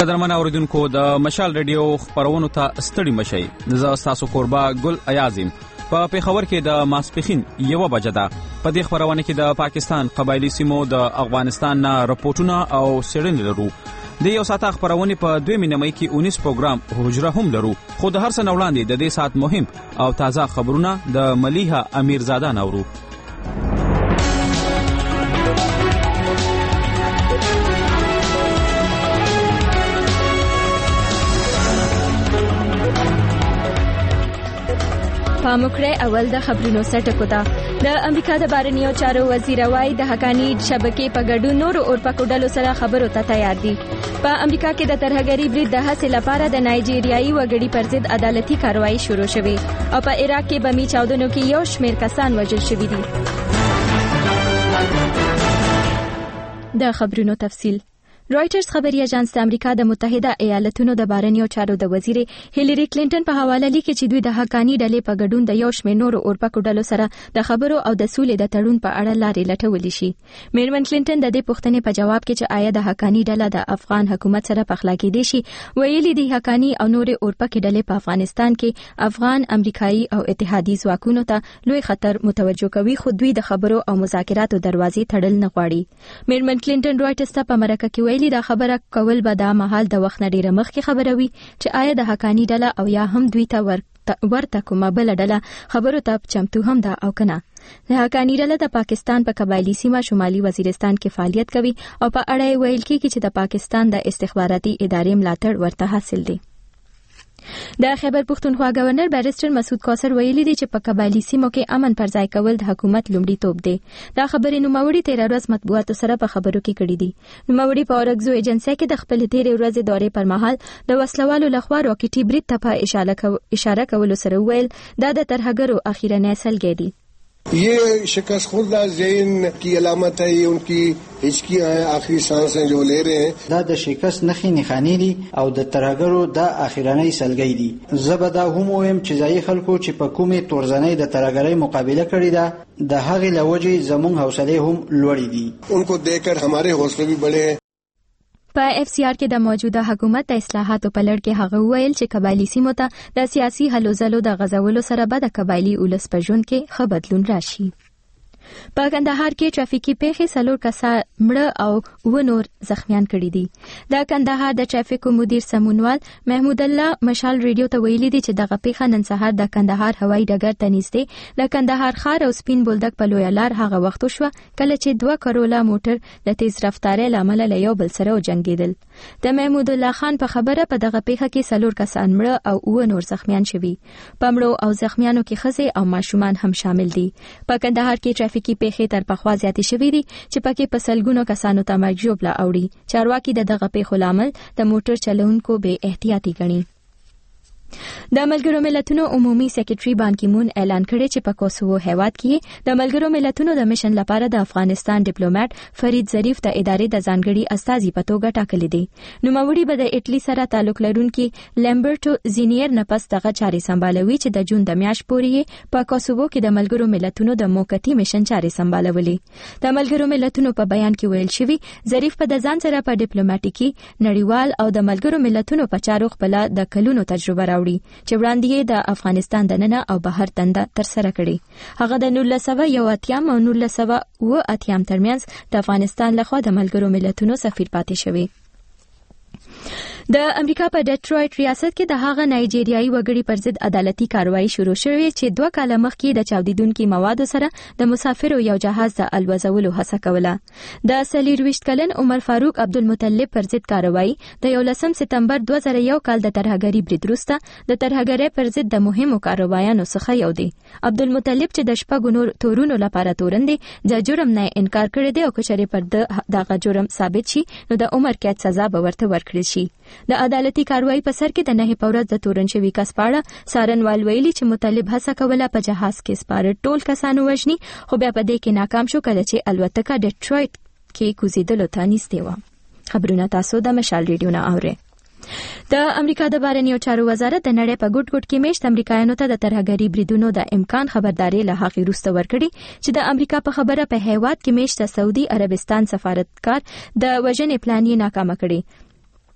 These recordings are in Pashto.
قدرمن اوریدونکو د مشال ریډیو خبرونو ته ستړي مشئ. زه تاسو قربا ګل ایازم. په پیښور کې د ماسپخین 1 بجه ده. په دې خبرونه کې د پاکستان قبایلی سیمو د افغانستان نه رپورټونه او سړنې لرو. د یو ساعت خبرونه په 2 مې کې 19 پروګرام حجره هم لرو. خو د هر څه وړاندې د دې ساعت مهم او تازه خبرونه د ملیحه امیرزاده نورو. پاموکړه اول د خبرونو سرټکو ده. د امریکا د بهرنیو چارو وزیر وايي د حقانی شبکې په ګډون نور اورپکو ډلو سره خبرو ته تیار دي. په امریکا کې د ترهګری برید د حاصل لپاره د نایجیریایي وګړي پر ضد عدالتي کاروایی شروع شوه او په عراق کې بمي چاودنو کې یو شمېر کسان وژل شوي دي. د خبرونو تفصیل. رويټرز خبري اژانس د امریکا د متحده ایالاتونو د بهرنیو چارو د وزیر هیلری کلینټن په حواله لیکي چې دوی د حقانی ډلې په ګډون د یو شمېر نورو اورپکو ډلو سره د خبرو او د سولې د تړون په اړه لارې لټولې شي. میرمن کلینټن د دې پوښتنې په جواب کې چې آیا د حقانی ډله د افغان حکومت سره پخلا کېدې شي ویلي دي حقانی او نورې اورپکې ډلې په افغانستان کې افغان، امریکایي او اتحادي ځواکونو ته لوی خطر متوجه کوي، خو دوی د خبرو او مذاکراتو دروازې تړل نه غواړي. میرمن کلینټن رويټرز ته په مرکه کې دا خبره کول به د مهال د وخت نه ډیره مخکې خبروي چې آیا د حقانی ډله او یا هم دوی ته ورته کومه بل ډله خبرو ته چمتو هم ده او کنه. د حقانی ډله د پاکستان په قبایلی سیمه شمالي وزیرستان کې فعالیت کوي او په اړه ویل کېږي چې د پاکستان د استخباراتي ادارې ملاتړ ورته حاصل دی. د خیبر پښتونخوا گورنر بیرسټر مسعود کوثر ویلي دی چې په قبایلی سیمو کې امن پر ځای کول د حکومت لومړیتوب دی. دا خبرې نوموړي 13 ورځ مطبوعاتو سره په خبرو کې کړې دي. نوموړي په اورګزو ایجنسي کې د خپل 13 ورځې دورې پر مهال د وسلوالو لخوا راکټي برید ته په اشاره کولو سره ویل دا د ترهګرو اخیرنی سلګي دي. ये शिकस्त खुर्दा ज़हन की अलामत है, ये उनकी हिचकियां हैं, आखिरी सांसें जो ले रहे हैं. دا د شکست نخي نخانی دي او د ترهګرو د اخیرنۍ سلګي دي. زبدا هم ويم چې ځای خلکو چې په کومه تورزنۍ د ترهګرۍ مقابله کړې ده د هغې لوجې زموږ حوصله هم لوړې دي. उनको देखकर हमारे हौसले भी बढ़े हैं. په اف سی آر کې د موجوده حکومت د اصلاحاتو په لړ کې هغه ویل چې قبایلی سیمو ته د سیاسي هلو ځلو د غزولو سره به د قبایلی اولس په ژوند کې ښه بدلون راشي. په کندهار کې ټرافیکي پیښې 4 کسان مړه او 9 نور زخمیان کړي دي. د کندهار د ټرافیکو مدیر سمونوال محمود الله مشال ریډیو ته ویلي دي چې دغه پیښه نن سهار د کندهار هوایي ډګر ته نږدې د کندهار ښار او سپین بولدک په لوی لار هغه وخت شو کله چې 2 کرولا موټر د تیز رفتارۍ لامل له یو بل سره جنگیدل. د محمود الله خان په خبره په دغه پیښه کې 4 کسان مړه او 9 نور زخمیان شوي. په مړو او زخمیانو کې ښځې او ماشومان هم شامل دي. په کندهار کې ټرافیکي پیښې تر پخوا زیاتې شوې دي چې پکې په سلګونو کسانو ته مرګ ژوبله اوړي. چارواکي د دغه پیښو لامل د موټر چلوونکو بې احتیاطي ګڼي. د ملګرو ملتونو عمومي سیکریټري بان کی مون اعلان کړی چې په کوسوو هیواد کې د ملګرو ملتونو د میشن لپاره د افغانستان ډیپلوماټ فرید ظریف د ادارې د ځانګړي استازي په توګه ټاکل دي. نوموړي به د ایټلی سره تعلق لرونکي لامبرټو زینیر نه پس دغه چارې سمبالوي چې د جون د میاشتې پورې په کوسوو کې د ملګرو ملتونو د موقتی میشن چارې سمبالولې. د ملګرو ملتونو په بیان کې ویل شوی ظریف په د ځان سره په ډیپلوماټیکي نړیوال او د ملګرو ملتونو په چارو خپل د کلونو تجربه چې وړاندې د افغانستان دننه او بهر دنده تر سره کړي. هغه د 1980 او 1980 ترمنځ د افغانستان لخوا د ملګرو ملتونو سفیر پاتې شوی. د امریکا په ډیټرویټ ریاست کې د هغه نایجیریایي وګړي پر ضد عدالتي کاروایی شروع شوې چې 2 کاله مخکې د چاودیدونکو موادو سره د مسافرو یو جهاز د الوزولو هڅه کوله. د 23 کلن عمر فاروق عبدالمطلب پر ضد کاروایی د 11 سپتمبر 2001 کال د ترهګری برید وروسته د ترهګری پر ضد د مهمو کاروایانو څخه یو دی. عبدالمطلب چې د شپږ نور تورونو لپاره تورن دی د جرم نه انکار کړی دی او کچره پر دغه جرم ثابت شي نو د عمر قید سزا به ورته ورکړل شي. د عدالتي کاروایی په سر کې د 9 پورز د تورن شوی کس پاړه سارنوال ویلي چې مطلب هڅه کوله په جهاز کې سپاره ټول کسانو وژني خو بیا په دې کې ناکام شو کله چې الوتکه ډیټرویټ کې کوزیدلو ته نږدې و. خبرونه تاسو د مشال ریډیو نه اورئ. د امریکا د بهرنیو چارو وزارت د نړۍ په ګډ ګډ کې میشت امریکایانو ته د ترهګری بریدونو د امکان خبرداري له هغې وروسته ورکړي چې د امریکا په خبره په هیواد کې میشت سعودي عربستان سفارتکار د وژنې پلان یې ناکامه کړی.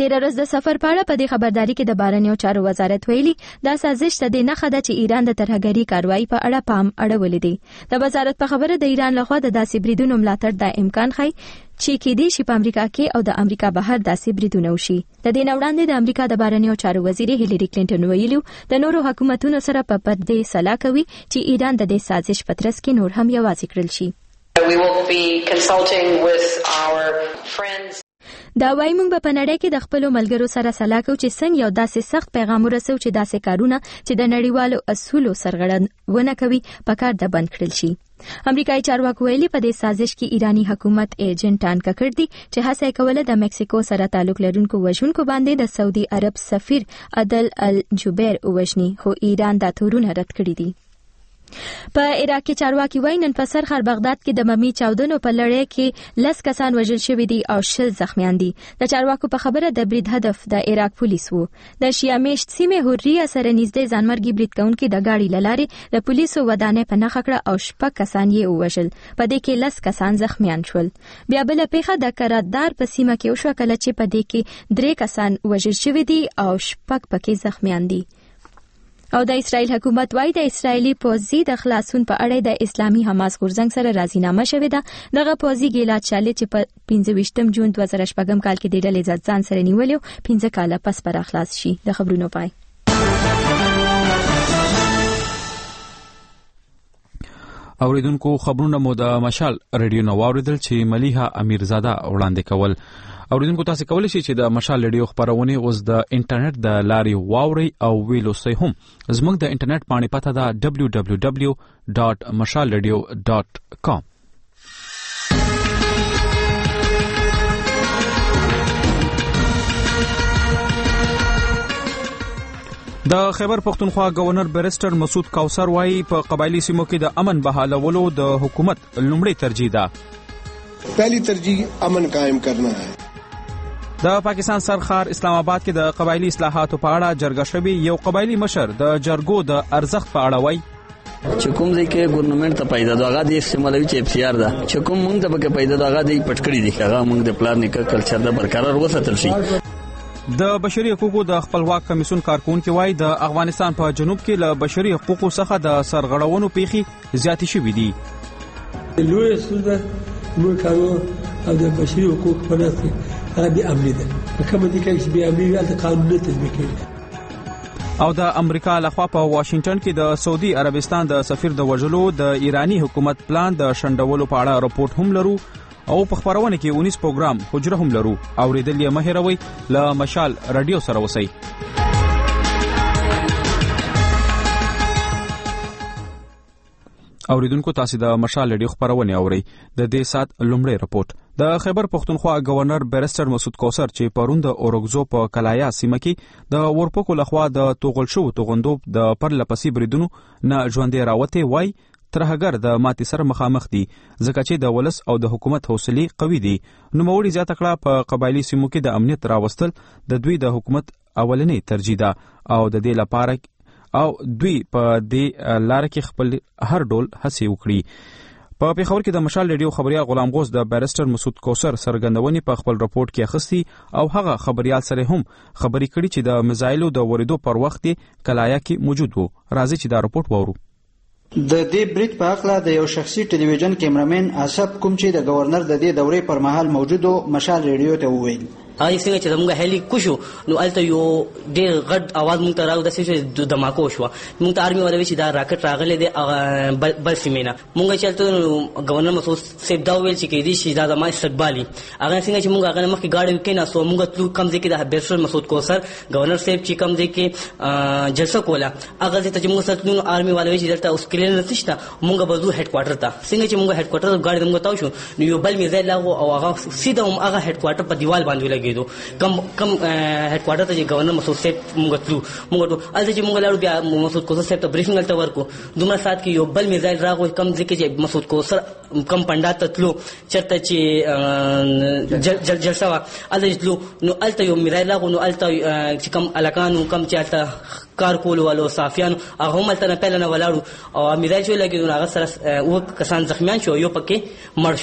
تیر ورځ د سفر په اړه په دې خبرداري کې د بهرنیو چارو وزارت ویلي دا سازش ته د نخښه ده چې ایران د ترهګرۍ کاروایی په اړه پام اړولې دی. د وزارت په خبره د ایران لخوا د داسې بریدونو ملاتړ د امکان ښيي چې کېدای شي په امریکا کې او د امریکا بهر داسې بریدونه وشي. د دې نه وړاندې د امریکا د بهرنیو چارو وزیر هیلری کلینټن ویلي د نورو حکومتونو سره په پردې سلا کوي چې ایران د دې سازش په ترڅ کې نور هم یوازې کړل شي. We will be consulting with our friends. دا وایي موږ په نړۍ کې د خپل ملګرو سره سلا کوو چې څنګه یو داسې سخت پیغام ورسو چې داسې کارونه چې د نړیوالو اصولو سرغړونه کوي په کار د بند کړل شي. امریکایي چارواکو ویلي په دې سازش کې ایرانی حکومت ایجنټان کړ دي چې هڅه کوله د مکسیکو سره تعلق لرونکو وژونکو باندې د سعودي عرب سفیر عدل الجبیر وژني، خو ایران دا تورونه رد کړی دي. په عراق کې چارواکي وایي نن په سرخر بغداد کې د ممی چاودنو په لړۍ کې 10 کسان وژل شوي دي او 60 زخمیان دي. د چارواکو په خبره د برید هدف د عراق پولیس وو. د شیعه میشت سیمې حریه سره نږدې ځانمرګي برید کوونکي د گاډي لارې د پولیسو ودانې په نښه کړه او 6 کسان یې ووژل. په دې کې 10 کسان زخمیان شول. بیا بل پیښه د کرادار په سیمه کې وشو کله چې په دې کې 3 کسان وژل شوي دي او 6 پکې زخمیان دي. او د اسرائیل حکومت وايي د اسرائیلي پوځي د خلاصون په اړه د اسلامي حماس غورځنګ سره راضینامه شوې ده. دغه پوځي ګیلاد شالې چې په 25 جون 2014 کال کې د ډلې ځان سره نیولیو 15 کاله پس پر اخلاص شي. د خبرونو پای. اوریدونکو خبرونه مو د مشال رادیو نو اوریدل چې ملیحه امیرزاده وړاندې کول. اوریدونکو تاسو کولی شئ چې د مشال رادیو خبرونه اوس د انټرنیټ د لارې واوري او ویلو سي هم. زموږ د انټرنیټ باندې پته ده www.mashalradio.com. د خیبر پختونخوا گورنر بیرسټر مسعود کوثر وايي په قبایلی سیمو کې د امن بحالولو د حکومت لومړی ترجیح ده. پہلی ترجیح امن قائم کرنا ہے. د پاکستان سرخار اسلام آباد کې د قبایلی اصلاحاتو په اړه جرګه شوی یو قبایلی مشر د جرګو د ارزښت په اړه وایي چې کوم ځای کې ګورنمنت ته پیدا دغه د استعمالوي چې اف سی آر ده چې کوم موږ ته به پیدا دغه د پټکړی دي هغه موږ د پلان نیکه کلچر د برقرار وساتل شي. د بشري حقوقو د خپلواک کمیسیون کارکونکو وايي د افغانستان په جنوب کې له بشري حقوقو څخه د سرغړونو پیښې زیاتې شوې دي. لوی سوده موږ کارو او د بشري حقوقو په ناسه هغه به امنیت کوم دي چې به امنیت د قانون تطبیق کوي. او د امریکا لخوا په واشنگټن کې د سعودي عربستان د سفیر د وژلو د ایرانی حکومت پلان د شندولو په اړه راپورټ هم لرو او په خبرونه کې 19 پروګرام حجره هم لرو. اوریدل یې مهیروي ل مشال رادیو سره وسی. اوریدونکو تاسو د مشال رادیو خبرونه اورئ. د دې سات لومړی راپورټ د خیبر پختونخوا گورنر بیرسټر مسعود کوثر چې پرون د اورګزو په کلایا سیمه کې د ورپکو لخوا د توغل شو توغندوب د پرلپسې بریدونو نه ژوندې راوته وای ترهګر د ماتي سره مخامخ دي ځکه چې د ولس او د حکومت حوصله قوي دي. نو موړي زیاته کړه په قبایلی سیمو کې د امنیت راوستل د دوی د حکومت اولنې ترجیح ده او د دې لپاره او دوی په دې لار کې خپل هر ډول هڅه وکړي. په پیښور کې د مشال رادیو خبريال غلام غوث د بیرسټر مسعود کوثر سرګندونې په خپل راپورټ کې اخستي او هغه خبريال سره هم خبري کړي چې د مزایلو د وریدو پر وخت کلایا کې موجود وو. راځي چې دا راپورټ وورو. د دې برید په اړه د یو شخصي ټلویزیون کیمرامین اسب کوم چې د گورنر د دې دورې پر مهال موجودو مشال رادیو ته وویل هغه څنګه چې موږ هلي کوشو نو الته یو ډېر غټ आवाज موږ ته راغله چې د دماکو شو. موږ ته آرمي ولوي چې دا راکټ راغله د بل سیمینه موږ چلته گورنر مسعود صاحب دا ویل چې کې دي چې دا د ما استقبالي هغه څنګه چې موږ هغه مخکې گاډي وکینا سو موږ تلو کم ځکه د بیرسټر مسعود کوثر گورنر صاحب چې کم ځکه جلسه کوله هغه ته موږ سره آرمي ولوي چې دلته اوس کلین نشته موږ بزو هډ کوارټر ته څنګه چې موږ هډ کوارټر گاډي موږ تاو شو نو یو بل میزایل لاغو او هغه سیده هم هغه هډ کوارټر په دیوال باندې لګي کم هډ کوارټر ته گورنر مسعود صاحب موږ تلو موږ الته چې موږ لاړو بیا مسعود کوثر صاحب ته بریفینګ الته ورکو دومره سات کې یو بل میزایل راغو کم ځکه چې مسعود کوثر کم پنډا ته تلو چرته چې جلسه وا الته تلو نو الته یو میزایل راغو نو الته چې کم الکانو کم چې الته کار کولو والو صافیان هغه هم الته نه پهل نه ولاړو او میزایل شو لګي نو هغه سره و کسان زخمیان شو یو پکې مړ شو.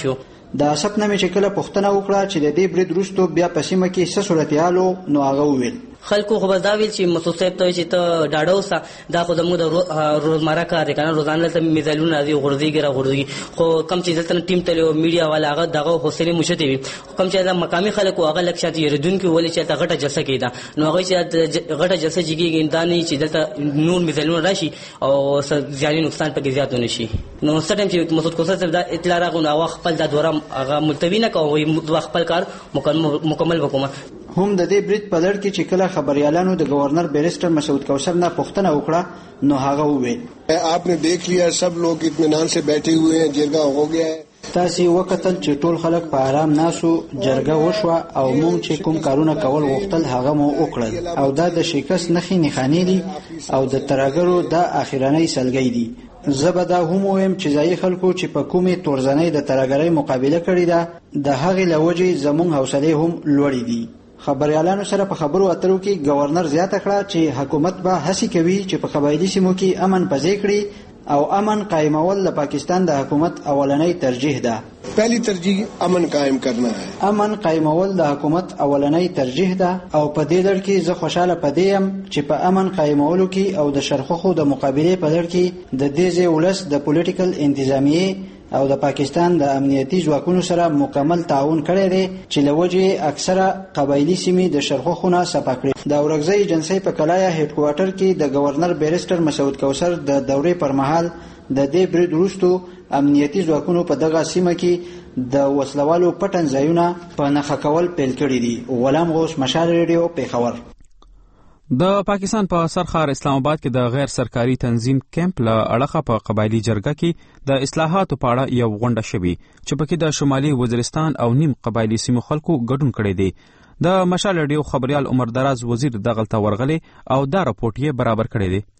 د اسپ نه مې چې کله پوښتنه وکړه چې د دې برید وروسته بیا په سیمه کې څه صورتحال و نو هغه وویل خلکو خو بس دا ویل چې مسعود صاحب ته چې ته ډاډه اوسه دا خو زموږ د روزمره کار دی که نه روزانه دلته میزایلونه راځي غورځېږي راغورځېږي خو کوم چې دلته ټیم تللی و میډیا والا هغه دغه حوصلې موشتې وي کوم چې هلته مقامي خلک و هغه لږ شاته یېرېدونکي ولې چې هلته غټه جلسه کېده نو هغوی چې غټه جلسه جګېږي دا نه چې دلته نور میزایلونه راشي او زیاني نقصان پکې زیات ونه شي نو څه ټایم چې مسعود کوثر صاحب دا اطلاع راغی نو هغه خپل دا دوره هغه ملتوي نه کوه خپل کار مکمل وکړم هم د دې برید په لړ کې چې کله خبريالانو د گورنر بیرسټر مسعود کوثر نه پوښتنه وکړه نو هغه وویل آپ نے دیکھ لیا سب لوگ اطمینان سے بیٹھے ہوئے ہیں جرګه ہو گیا ہے تاسو وکتل چې ټول خلک په آرام ناسو جرګه وشوه او مونږ چې کوم کارونه کول غوښتل هغه مو وکړل او دا د شکست نخي نخانی دي او د ترګرو د اخیراني سلګي دي زبدا هم ويم چې ځای خلکو چې په کومې تورزنۍ د ترګرۍ مقابله کړې ده د هغې لوجې زمونږ حوصله هم لوړې دي خبريالانو سره په خبرو اترو کې گورنر زیاته کړه چې حکومت به هڅه کوي چې په قبایلی سیمو کې امن پځې کړي او امن قائمول د پاکستان د حکومت اولنۍ ترجیح ده پہلی ترجیح امن قائم کرنا ہے امن قائمول د حکومت اولنۍ ترجیح ده او په دې لړ کې زه خوشاله پدې يم چې په امن قائمولو کې او د شرخخو د مقابله په لړ کې د دې ولس د پولیټیکل انتظامیه او د پاکستان د امنیتي ځواکونو سره مکمل تعاون کړی دی چې لوجه اکثره قبایلی سیمې د شرخخونه صفا کړي د اورګزۍ ایجنسی په کلایا هډ کوارټر کې د گورنر بیرسټر مسعود کوثر د دورې پر مهال د دې برید وروسته امنیتي ځواکونو په دغه سیمه کې د وسلوالو پټن ځایونه په نښه کول پیل کړي دي غلام غوث مشال ریډیو پیښور د پاکستان په سرخار اسلام آباد کې د غیر سرکاري تنظیم کیمپ له اړخه په قبایلی جرګه کې د اصلاحاتو په اړه یو غونډه شوې چې پکې د شمالي وزیرستان او نیم قبایلی سیمو خلکو ګډون کړی دی د مشال ریډیو خبريال عمر دراز وزیر دغلطه ورغلی او دا راپورټ یې برابر کړی دی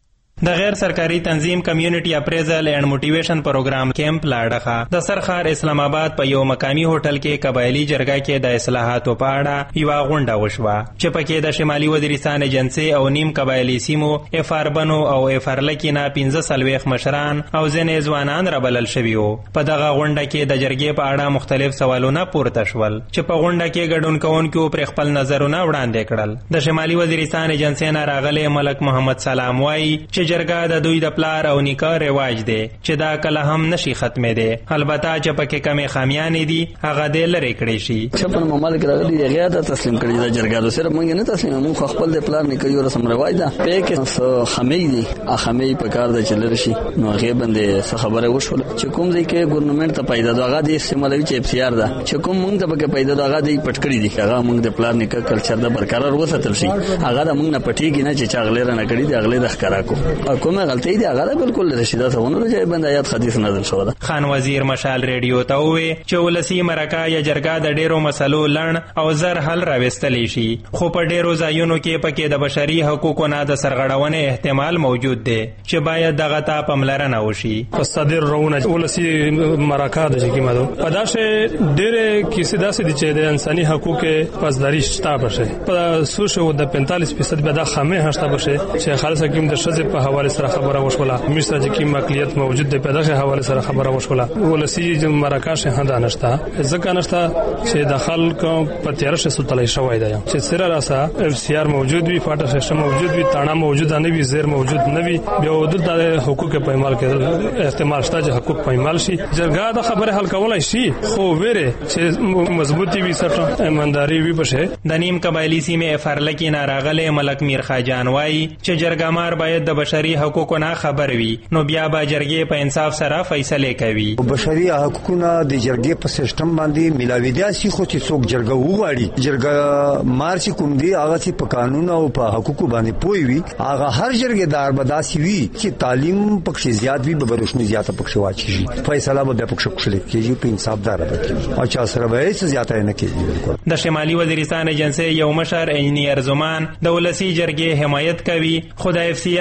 د غیر سرکاري تنظیم کمیونټي اپریزل اینڈ موټیویشن پروګرام کیمپ لاړه د سرخار اسلام آباد په یو مقامی هوټل کې قبایلی جرګه کې د اصلاحاتو په اړه یو غونډه وشوه چې پکې د شمالي وزیرستان ایجنسی او نیم قبایلی سیمو افاربنو او افرلکینا 15 مشران او ځینې ځوانان رابلل شوي وو په دغه غونډه کې د جرګې په اړه مختلف سوالونه پورته شول چې په غونډه کې ګډون کوونکو پر خپل نظرونه وړاندې کړل د شمالي وزیرستان ایجنسی نه راغلي ملک محمد سلام وایي جرګه د دوی د پلار او نیکه رواج دی چې دا کله هم نشي ختمه دی البته چې پکې کمې خامیانې دي هغه دې لری کړی شي چې په مملکت راغلي هغه ته تسلیم کړی دا جرګه سره مونږ نه تسلیم مونږ خپل د پلار نیکه یو رسم رواج ده په کې خمې دي اخمې په کار د چلر شي نو هغه باندې څه خبره وشول چې کوم ځای کې ګورنمنت ته پیدا دغه د استعمالوي چې اف سی آر ده چې کوم مونږ ته پکې پیدا دغه د پټکړی دي هغه مونږ د پلار نیکه کلچر د برقرار وساتل شي هغه د مونږ نه پټیږي نه چې چاغلې نه کړی دی اغلې د ښکارا کو کومه غلطی دی هغه بالکل رشیدات ونه راځي باندې آیات حدیث نازل شو ده خان وزیر مشال ریډیو ته وی چې ولسی مرکه یا جرګه د ډیرو مسلو لړن او زر حل راوستلی شي خو په ډیرو ځایونو کې پکې د بشري حقوقو نه د سرغړونې احتمال موجود دی چې باید دغه ته پاملرنه وشي صدر رونه ولسی مرکه د چې کیمادو پداشه ډیره کیسه داسې دي چې د انساني حقوقو پاسداري شته بشه په سوشو د 45% به د خامه هشته بشه چې خالص حکیم د شذ په حواله سره خبره وشوله مشر چې کی مقلیت موجود دی په دغه حواله سره خبره وشوله ولسی مراکش هدا نشته ځکه نشته چې د خلکو په تیارشه ستلای شوی دی چې سره راسه اف سی آر موجود وي فاټه سیستم موجود وي تانا موجود نه وي زیر موجود نه وي بیا د حقوق په اعمال کې احتمال شته چې حقوق په اعمال شي جرګه د خبره حل کولای شي خو وره چې مضبوطی وي سره ایمانداری وي بشه د نیم قبایلی سیمه افرلکی ناراغله ملک میر خاجان وای چې جرګمار باید د بشري حقوقو نه خبر وي نو بیا به جرګې په انصاف سره فیصله کوي بشري حقوقونه د جرګې په سیستم باندې ملاوي دي چې خو چې څوک جرګه وغواړي جرګه مارسي کوم دی هغه چې په قانون او په حقوقو باندې پوي وي هغه هر جرګېدار بداسي وي چې تعلیم پکې زیات وي به روشنی زیاته پکې واچي فیصله به پکې وکړي کېږي په انصاف دار به او چا سره به څه زیاته نه کېږي د شمالي وزیرستان ایجنسی یو مشر انجینیر زمان د ولسی جرګې حمایت کوي خدای اف سی آر یا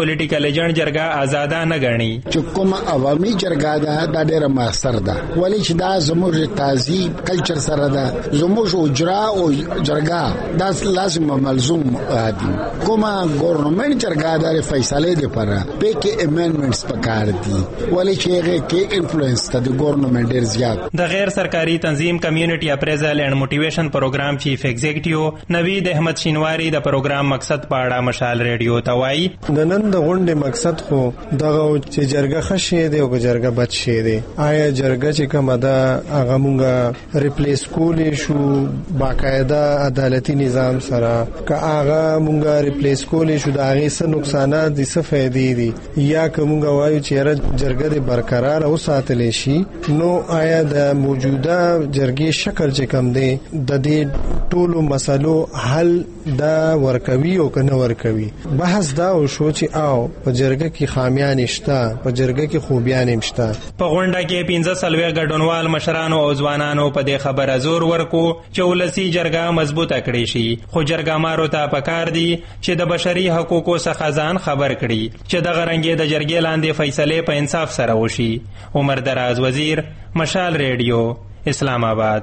پولیټیکل ایجنټ جرګه آزاده نه ګڼي. چې کوم عوامي جرګه ده دا ډېره مؤثر ده ولې چې دا زموږ تهذیب کلچر سره ده زموږ اجرا او جرګه دا لازم ملزوم دي. کومه ګورنمنت جرګه ده فیصله دي پر په کې امندمنټس پکار دي ولې چې هغه کې انفلوئنس ته د ګورنمنت ډېر زیات. د غیر سرکاري تنظیم کمیونټي اپریزل اینڈ موټیویشن پروګرام چیف ایگزیکټیو نوید احمد شینواری د پروګرام مقصد په اړه مشال ریډیو ته وایي. د نن د غونډې مقصد خو دغه چې جرګه خشه دی او جرګه بد شي دی. آیا جرګه چې کومه ده هغه مونږه ریپلیس کولې شو باقاعده عدالتي نظام سره که هغه مونږه ریپلیس کولې شو د هغه څه نقصانات دي څه فائدې دي یا که مونږه وایو چې جرګه دې برقرار او ساتلې شي نو آیا د موجوده جرګې شکل چې کم دی د دې ټولو مسلو حل دا ورکوي او کنه ورکوي. بحث دا او شو چې او په جرګه کې خامیان شته په جرګه کې خوبیان شته. په غونډه کې 15 ګډونوال مشرانو او ځوانانو په دې خبره زور ورکو چې ولسی جرګه مضبوطه کړي شي خو جرګه مارو ته پکار دي چې د بشري حقوقو څخه ځان خبر کړي چې د غرنګي د جرګې لاندې فیصله په انصاف سره وشي. عمر دراز وزیر مشال ریډیو اسلام آباد.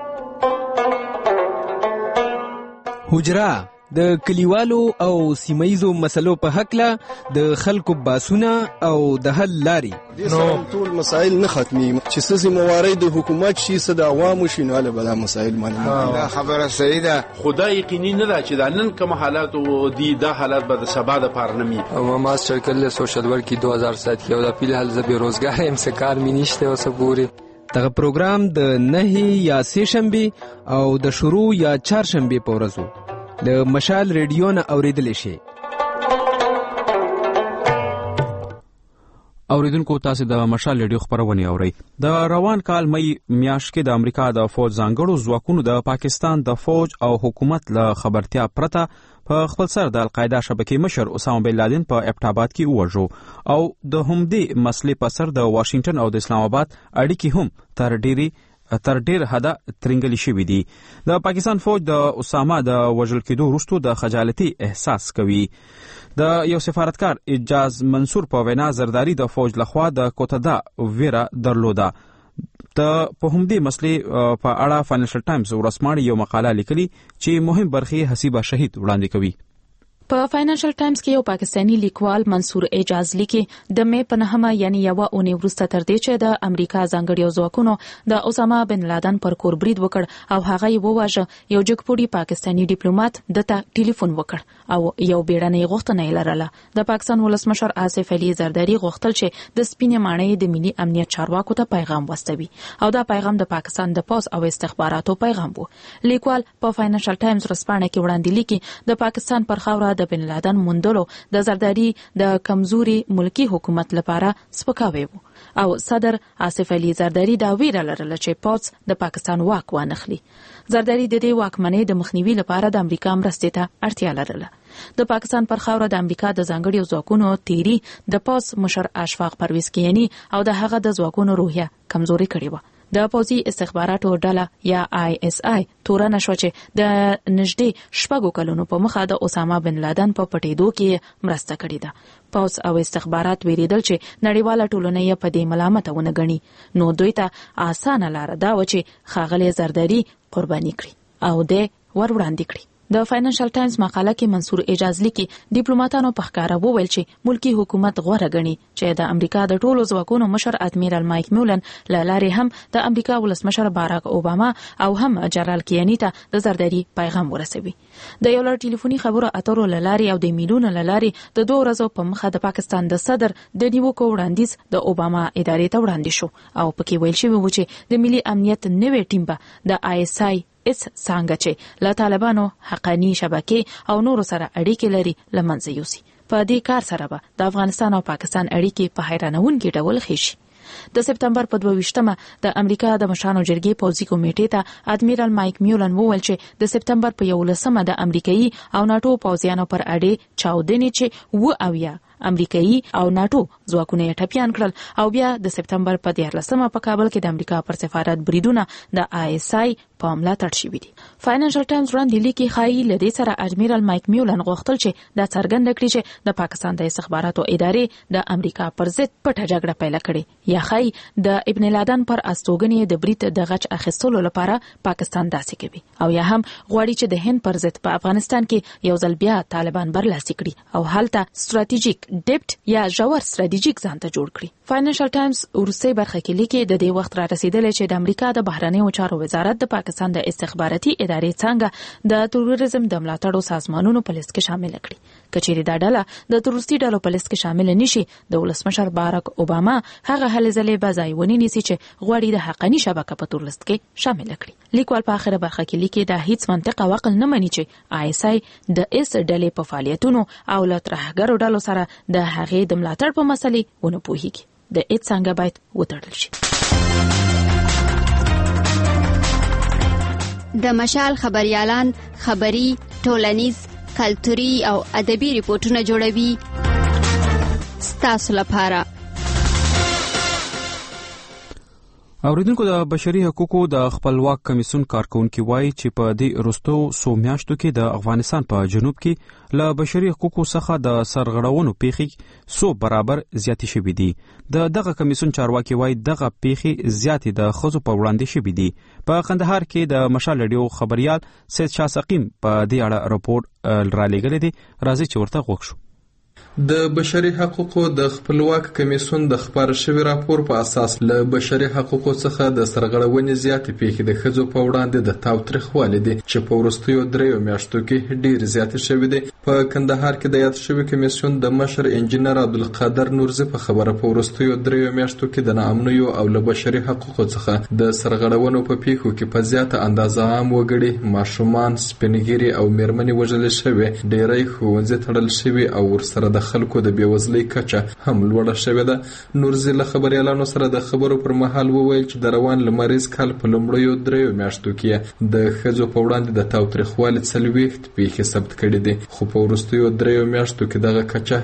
حجرا د کلیوالو او سیمایزو مسلو په حق له د خلکو باسونه او د حل لاري نو ټول مسائل نه ختمي چې سسي موارد د حکومت شي صد عوامو شینواله بلا مسائل معنی دا خبره صحیح ده. خدای یقیني نه ده چې د نن کوم حالات او دي د حالات به د سبا د پارنمي او ماستر کله سوشل ورکی 2007 کې او د پیل حل زبې روزګار هم سکار مینشته او سګوري. دغه پروګرام د 9 یا 3 شنبه او د شروع یا 4 شنبه په ورځو له مشال ریډیو نه اوریدل شي. اوریدونکو تاسو د مشال ریډیو خبرونه اورئ. د روان کال مئی میاشت کې د امریکا د فوج ځانګړو ځواکونو د پاکستان د فوج او حکومت له خبرتیا پرته په خپل سر د القاعده شبکې مشر اسامه بن لادن په ابټاباد کې ووژو او د همدې مسلې په سر د واشنگټن او د اسلام آباد اړیکې هم تر ډیر حده ترنګلی شوې دي. د پاکستان فوج د اسامه د وژل کېدو وروسته د خجالتي احساس کوي. د یو سفارتکار اجاز منصور په وینا زرداری د فوج لخوا د کوتدا ویرا درلوده. د په همدې مسلې په اړه فاینانشل ټایمز ورسمانه یو مقاله لیکلي چې مهم برخې حسیبه شهید وړاندې کوي. په فاینانشل ټایمز کې یو پاکستانی لیکوال منصور اجاز لیکي د مې په 9 یعنی یو اونۍ وروسته تر دې چې د امریکا ځانګړي ځواکونو د اسامه بن لادن پر کور برید وکړ او هغه یې وواژه. یو جګپوړي پاکستانی ډیپلوماټ دته ټلیفون وکړ او یو بیړنۍ غوښتنه یې لرله. د پاکستان ولسمشر آصف علي زرداری غوښتل چې د سپینې ماڼۍ د ملي امنیت چارواکو ته پیغام واستوي او دا پیغام د پاکستان د پوز او استخباراتو پیغام وو. لیکوال په فاینانشل ټایمز رسپانه کې وړاندې لیکي د پاکستان پر خاوره د بن لادن موندلو د زرداری د کمزوري ملکی حکومت لپاره سپکاوی وو او صدر آصف علي زرداری دا ویره لرله چې پوز د پاکستان واک وانخلي. زرداری د دې واکمنۍ د مخنیوي لپاره د امریکا مرستې ته اړتیا لرله. د پاکستان پر خاوره د امریکا د ځانګړي ځواکونو تیری د پوز مشر اشفاق پرویز کیانی او د هغه د ځواکونو روحیه کمزوري کړې و. د پوزي استخباراتو ډله یا ISI تورن شو چې د نږدې 6 کلونو په مخه د اسامه بن لادن په پټېدو کې مرسته کړې ده. پوز او استخبارات ویریدل چې نړیواله ټولنه یې په دې ملامت ونه غني نو دوی ته اسانه لار دا و چې خاغلی زرداری قرباني کړي او د ور وړاندې کړي. د فاینانشل ټایمز مقاله کې منصور اجاز لیکي ډیپلوماټانو په ښکارا وویل چې ملکی حکومت غوړه غني چې د امریکا د ټولو ځواکونو مشر ادمیرال مایک میولن لاره هم د امریکا ولسمشر باراک اوباما او هم جنرال کیانی ته د زرداری پیغام ورسوي. د یو لړ ټلیفوني خبرو اترو لاره او د میلیونو لاره د 2 ورځې په مخه د پاکستان د صدر د نیوکو وړاندیز د اوباما ادارې ته وړاندې شو او پکې ویل شوی و چې د ملي امنیت نوې ټیم به د ISI څنګه چې له طالبانو حقانی شبکې او نورو سره اړیکې لري لمنځه یوسي. په دې کار سره به د افغانستان او پاکستان اړیکې په حیرانونکي ډول ښه شي. د سپتمبر په 22مه د امریکا د مشرانو جرګې پوځي کمیټې ته ادمیرال مایک میولن وویل چې د سپتمبر په 11مه د امریکایي او ناتو پوځیانو پر اړې چاودنې چې و اویا امریکایي او ناتو ځواکونه ټپيان کړل او بیا د سپتمبر په 14مه په کابل کې د امریکا پر سفارت بریدونه د ISI په ملاتړ شوي دي. فاینانشل ټایمز وړاندې لیکي ښایي له دې سره اډمیرال مایک میولن غوښتل چې دا څرګنده کړي چې د پاکستان د استخباراتو ادارې د امریکا پر ضد پټه جګړه پیل کړې یا ښایي د ابن لادن پر استوګنې د برید د غچ اخیستلو لپاره پاکستان داسې کوي او یا هم غواړي چې د هند پر ضد په افغانستان کې یو ځل بیا طالبان برلاسي کړي او هلته ستراتیژیک ډیپټ یا ژور ستراتیژیک ځان ته جوړ کړي. فاینانشل ټایمز ورسته برخه کې لیکي د دې وخت را رسیدلې چې د امریکا د بهرنیو چارو وزارت د پاکستان د استخباراتي ادارې څنګه د تروریزم د ملاتړو سازمانونو په لیست کې شامل کړي. کچېرې دا ډله د تروریستي ډلو په لیست کې شامل نشي د ولسمشر باراک اوباما هغه هلې ځلې به ځای ونی نیسي چې غواړي د حقاني شبکه په تور لیست کې شامل کړي. لیکوال په اخره برخه کې لیکي دا هیڅ منطق او عقل نه مني چې ISI د اس ډلې په فعالیتونو او له ترهګرو ډلو سره د هغې د ملاتړ په مسلې ونه پوهیږي. د اټ څنګه باید وتړل شي. د مشال خبريالان خبري ټولنیز کلتوري او ادبي ریپورتونه جوړوي ستاسو لپاره. اوریدونکو د بشري حقوقو د خپلواک کمیسیون کارکونکو وایي چې په دې وروستو څو میاشتو کې د افغانستان په جنوب کې له بشري حقوقو څخه د سرغړونو پیښې 100 برابر زیاتې شوې دي. دغه کمیسیون چارواکي وایي دغه پیښې زیاتې د ښځو په وړاندې شوې دي. په قندهار کې د مشال رادیو خبريال سید شاه سقیم په دې اړه راپور را لېږلی دی. راځي چې ورته غوږ شو. د بشري حقوقو د خپلواک کمیسیون د خبر شوی راپور په اساس له بشري حقوقو څخه د سرغړونې زیاتې پیښې د ښځو په وړاندې د تاوتریخوالي دي چې په وروستیو 3 میاشتو کې ډېر زیاتې شوې دي. په کندهار کې د یاد شوی کمیسیون د مشر انجنیر عبدالقادر نورزي په خبره په وروستیو 3 میاشتو کې د ناامنیو او له بشري حقوقو څخه د سرغړونو په پیښو کې په زیاته اندازه عام وګړي، ماشومان، سپینګیري او میرمنې وژل شوي، ډېری ښوونځي تړل شوي او ورسره د خلکو د بیوزلۍ کچه هم لوړه شوې ده. نورزي له خبريالانو سره د خبرو پر مهال وویل چې د روان لمریز کال په لومړیو 3 میاشتو کې د ښځو په وړاندې د تاوتریخوالي 40 پیښې ثبت کړي دي، خو په وروستیو 3 میاشتو کې دغه کچه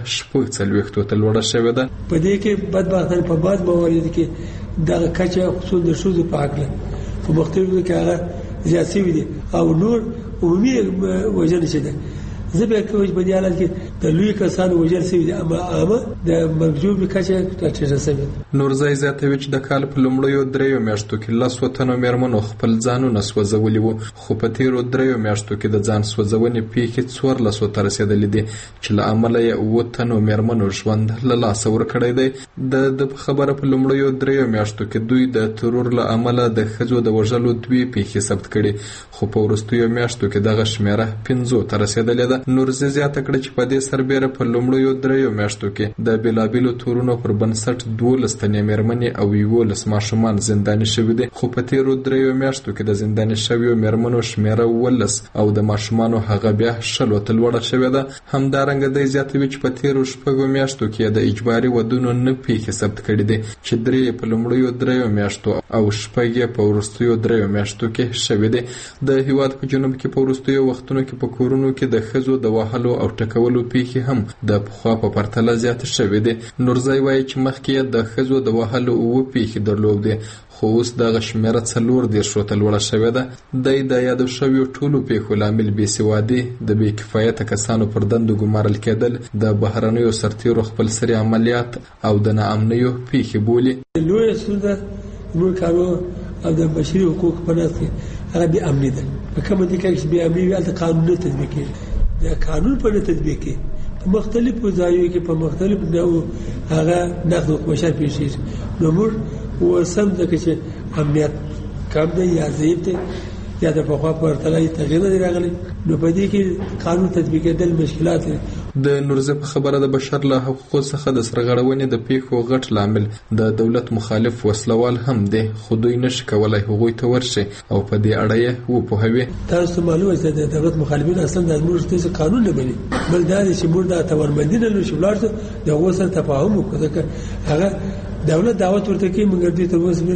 40 ته لوړه شوې ده. په دې کې بدبختانه په بعض موارد کې دغه کچه خصوصا د ښځو په اړه په مختلفو کې هغه زیات شوی دي او نور عمومي وجه نشي ده. زه به کوم په دې حالت کې د لوی کسانو وجل سوي دي اما د مرجوب کچه ټاټه سوي. نورزي زیاتوي چې د کال په لومړیو 3 میاشتو کې 10 تنو میرمنو خپل ځانونه سوځولي وو، خو په تیرو 3 میاشتو کې د ځان سوځونې پیښې 14 ته رسیدلې دي چې له امله یې 9 تنو میرمنو ژوند له لاسه ورکړی دی. د خبره په لومړیو 3 میاشتو کې دوی د ترور له امله د ښځو د وژلو 2 پیښې ثبت کړي، خو په وروستیو میاشتو کې دغه شمیره 15 ته رسیدلې ده. نورزي زیاته کړه چې په دې سربېره په لومړیو 3 میاشتو کې د بیلابیلو تورونو پر بنسټ 12 تنې میرمنې او 11 ماشومان زنداني شوي دي، خو په تیرو 3 میاشتو کې د زنداني شویو میرمنو شمیره 11 او د ماشومانو هغه بیا 10 ته لوړه شوې ده. همدارنګه د زیاتوي چې په تیرو 6 میاشتو کې د اجباري ودونو 9 پیښې ثبت کړي دي چې 3 په لومړیو 3 میاشتو او 6 په وروستیو 3 میاشتو کې شوې دي. د هیواد په جنوب کې په وروستیو وختونو کې په کورونو کې د ښځو د وهلو او ټکولو پیښې هم د پخوا په پرتله زیات شوې دي. نورزي وایي چې مخکې د ښځو د وهلو 9 پیښې درلودې، خو اوس دغه شمیره 14 ته لوړه شوې ده. د یادو شویو ټولو پیښو لامل بېسوادي، د بې کفایته کسانو پر دندو ګمارل کېدل، د بهرنیو سرتیرو خپلسري عملیات او د ناامنیو پیښې بولي. لویه ستونزه زموږ قانون او د بشري حقوق په نظر کې هغه بې امني ده. په کومه دي کې چې بې امني وي هلته قانون نه تطبیق کېږي. د قانون په تطبیق کې په مختلفو ځایونو کې په مختلف ډول هغه نقد او مشر پیښیږي. نو موږ وسم ځکه چې امنیت کم دی یا ضعیف دی یا د پخوا په پرتله تغییر نه راغلی، نو په دې کې قانون تطبیق کېدل مشکلات دي. د نورزي په خبره د بشر له حقوقو څخه د سرغړونې د پیښو غټ لامل د دولت مخالف وسلوال هم دی، خو دوی نشي کولای هغوی ته ورشي او په دې اړه یې وپوهوي. تاسو معلومه ده د دولت مخالفین اصلا د موږ قانون نه مني، بل دا چې موږ د تورمندین له شولار د غوسه تفاهم وکړو. هغه دولت دعوت ورته کوي موږ دې ته وسمه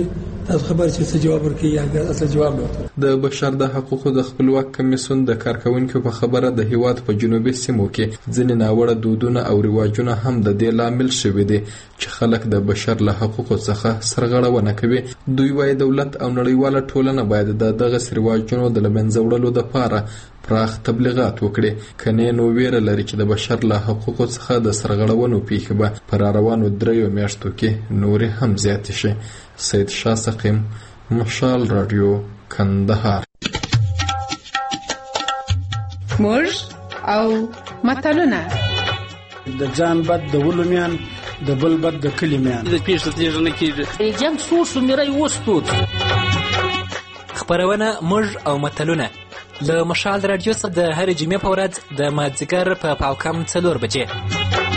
تاسو خبر چې څه جواب ورکړي یا اصل جواب نه ورکړي. د بشر د حقوقو د خپلواک کمیسیون د کارکونکو په خبره د هیواد په جنوبي سیمو کې ځینې ناوړه دودونه او رواجونه هم د دې لامل شوي دي چې خلک د بشر له حقوقو څخه سرغړونه کوي. دوی وايي دولت او نړیواله ټولنه باید دغه رواجونو د لمنځه وړلو لپاره پراخ تبلیغات وکړي، کنه نو ویره لري چې د بشر له حقوقو څخه د سرغړونو پیښه به پر روانو 3 میاشتو کې نورې هم زیات شي. سید شاه سقیم، مشال رادیو، کندهار. موږ او متلونه د ځان بد د ولومیان د بل بد د کلمیان د پیښه تیږه نه کیږي جنگ سوسو میرای وستود. خبرونه موږ او متلونه له مشال رادیو څخه د هر جمعې په ورځ د مازدیګر په پاوکم 4 بجې.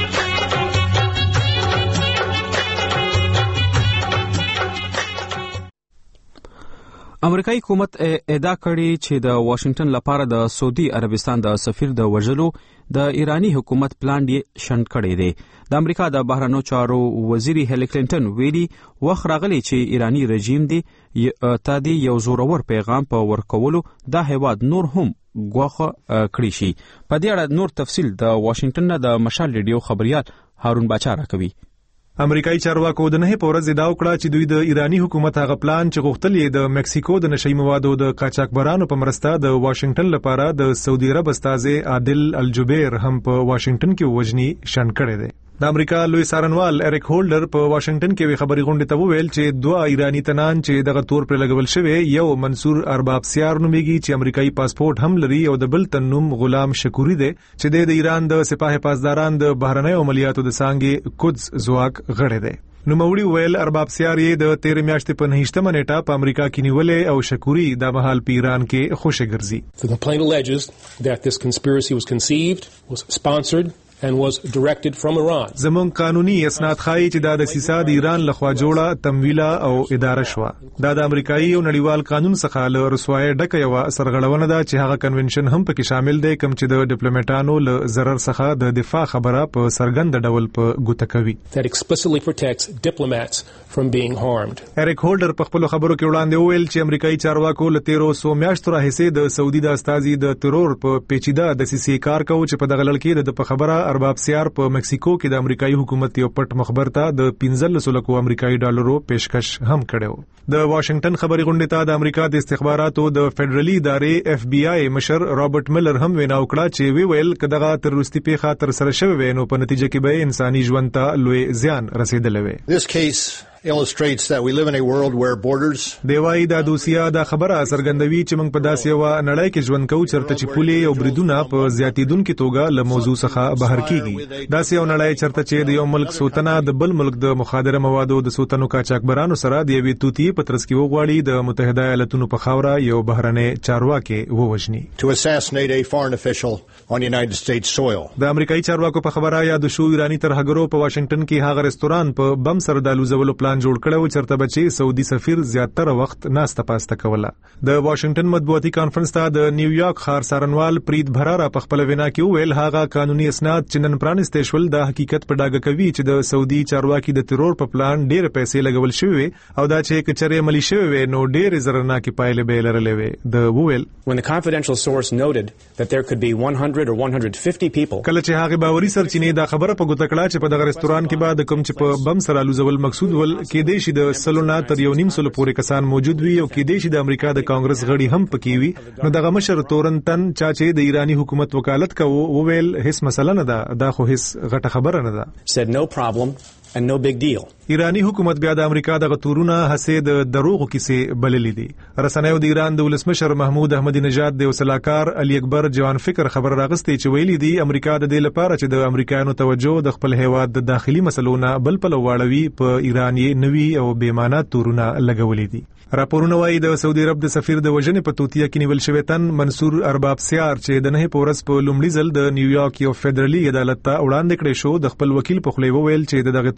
امریکایي حکومت ادعا کړې چې د واشنگټن لپاره د سعودي عربستان د سفیر د وژلو د ایرانی حکومت پلان یې شنډ کړی دی. د امریکا د بهرنیو چارو وزیر هیلي کلینټن ویلي وخت راغلی چې ایرانی رژیم دی ته د یو زورور پیغام په ورکولو د هیواد نور هم غوښه کړی شي. په دې اړه نور تفصیل د واشنگټن د مشال ریډیو خبريال هارون باچا راکوي. امریکایي چارواکو د نه په ورځ ادعا وکړه چې دوی د ایرانی حکومت هغه پلان چې غوښتل یې د مکسیکو د نشئی موادو د قاچاقبرانو په مرسته د واشنگټن لپاره د سعودي عرب استازي عادل الجبیر هم په واشنگټن کې وژني شنډ کړی دی. د امریکا لوی سارنوال اریک هولډر په واشنگټن کې خبري غونډه ته وویل چې 2 ایرانی تنان چې دغه تور پر لګول شوی یو منصور ارباب سیار نومېږي چې امریکایي پاسپورت هم لري او د بل تنوم غلام شکوری دی چې د ایران د سپاه پاسداران د بهرنیو عملیاتو د څنګه قدس ځواک غړی دی. نو موري ویل ارباب سیار یې د 13 میاشتې په 9مه نیټه په امریکا کې نیولې او شکوری د مهال په ایران کې خوشی ګرځي. The complaint alleges that this conspiracy was conceived, was sponsored and was directed from Iran. زمون قانوني اسناد خایي چې د سیسا د ایران لخوا جوړه تمویله او اداره شو. د امریکایي او نړیوال قانون څخه له رسوایی ډکه یو سرغړونه ده چې هغه کنونشن هم پکې شامل دی کوم چې د ډیپلوماټانو له ضرر څخه د دفاع خبره په سرګند ډول په ګوته کوي. That explicitly protects diplomats from being harmed. اریک هولډر په خپل خبرو کې وړاندې وویل چې امریکایي چارواکو له 1300 میاشتو راهیسې د سعودي د استازي د ترور په پیچیده د سیسي کار کوي چې په دغه لړ کې د خبره ارباب سیار په مکسیکو کې د امریکایي حکومت یو پټ مخبر ته د 15 لکو امریکایي ډالرو پیشکش هم کړو. د واشنگټن خبري غونډې ته د امریکا د استخباراتو د فدرالي ادارې اف بی آی مشر رابرټ ملر هم وینا وکړه چې ویل کداغه تروریستي پیښه تر سره شوه نو په نتیجه کې به انساني ژوند ته لوی زیان رسیدلی وي. This case illustrates that we live in a world where borders دیوای د دوسیا د خبره سرګندوي چې موږ په داسې یو نړۍ کې ژوند کوو چرته چې پولې او بریدونه په زیاتیدونکو توګه له موضوع څخه بهر کیږي. داسې یو نړۍ چرته چې د یو ملک سوتنه د بل ملک د مخادره موادو د سوتنو قاچاقبرانو سره د یوې توتی په ترڅ کې وغواړي د متحده ایالاتونو په خاوره یو بهرنی چارواکي ووژني to assassinate a foreign official on United States soil. د امریکایي چارواکو په خبره یا د شو ایرانی ترهګرو په واشنگټن کې هغه رستوران په بم سره د لوزولو پلان جوړ کړو چرته بچي سعودي سفیر زیاتره وخت ناسته پاسته کوله. د واشنگټن مطبوعاتي کانفرنس ته د نیویارک ښار سارنوال پریت بھرارا په خپل وینا کې ویل هغه قانوني اسناد چې نن پرانستې شول د حقیقت په ډاګه کوي چې د سعودي چارواکي د ترور په پلان ډېر پیسې لګول شوی او دا چې کچره ملي شوی نو ډېر زرناکي پایلې به لرلې وي. د ویل When the confidential source noted that there could be 100 or 150 people کله چې هغه باوري سرچینې دا خبره په ګوته کړه چې په دغه رستوران کې بعد کوم چې په بم سره لوزول مقصود ول کې د شي د سلونا تر 1.5 سلو پورې کسان موجود وي او کې د شي د امریکا د کانګرس غړي هم پکې وي نو دغه مشر تورنتن چې د ایرانی حکومت وکالت کوي وویل هیڅ مسله نه ده دا خو هیڅ غټه خبره نه ده. said no problem and no big deal. ایرانی حکومت بیا د امریکا د غتورونه حسید دروغ کیسه بللې دي. رسنیو د ایران د ولسمشر محمود احمدی نژاد د وسلاکار علی اکبر جوان فکر خبر راغستې چې ویلي دي امریکا د دې لپاره چې د امریکایانو توجه د خپل هیواد د داخلي مسلونو بل په لواړوي په ایران یې نوي او بیمانه تورونه لګولې دي. راپورونه وايي د سعودي عرب د سفیر د وژنې په توتیا کې نیول شوی تن منصور ارباب سیار چې د نه پورس په لومړي ځل د نیویارک یو فدرالي عدالت ته وړاندې کړی شو د خپل وکیل په خلی وویل چې دغه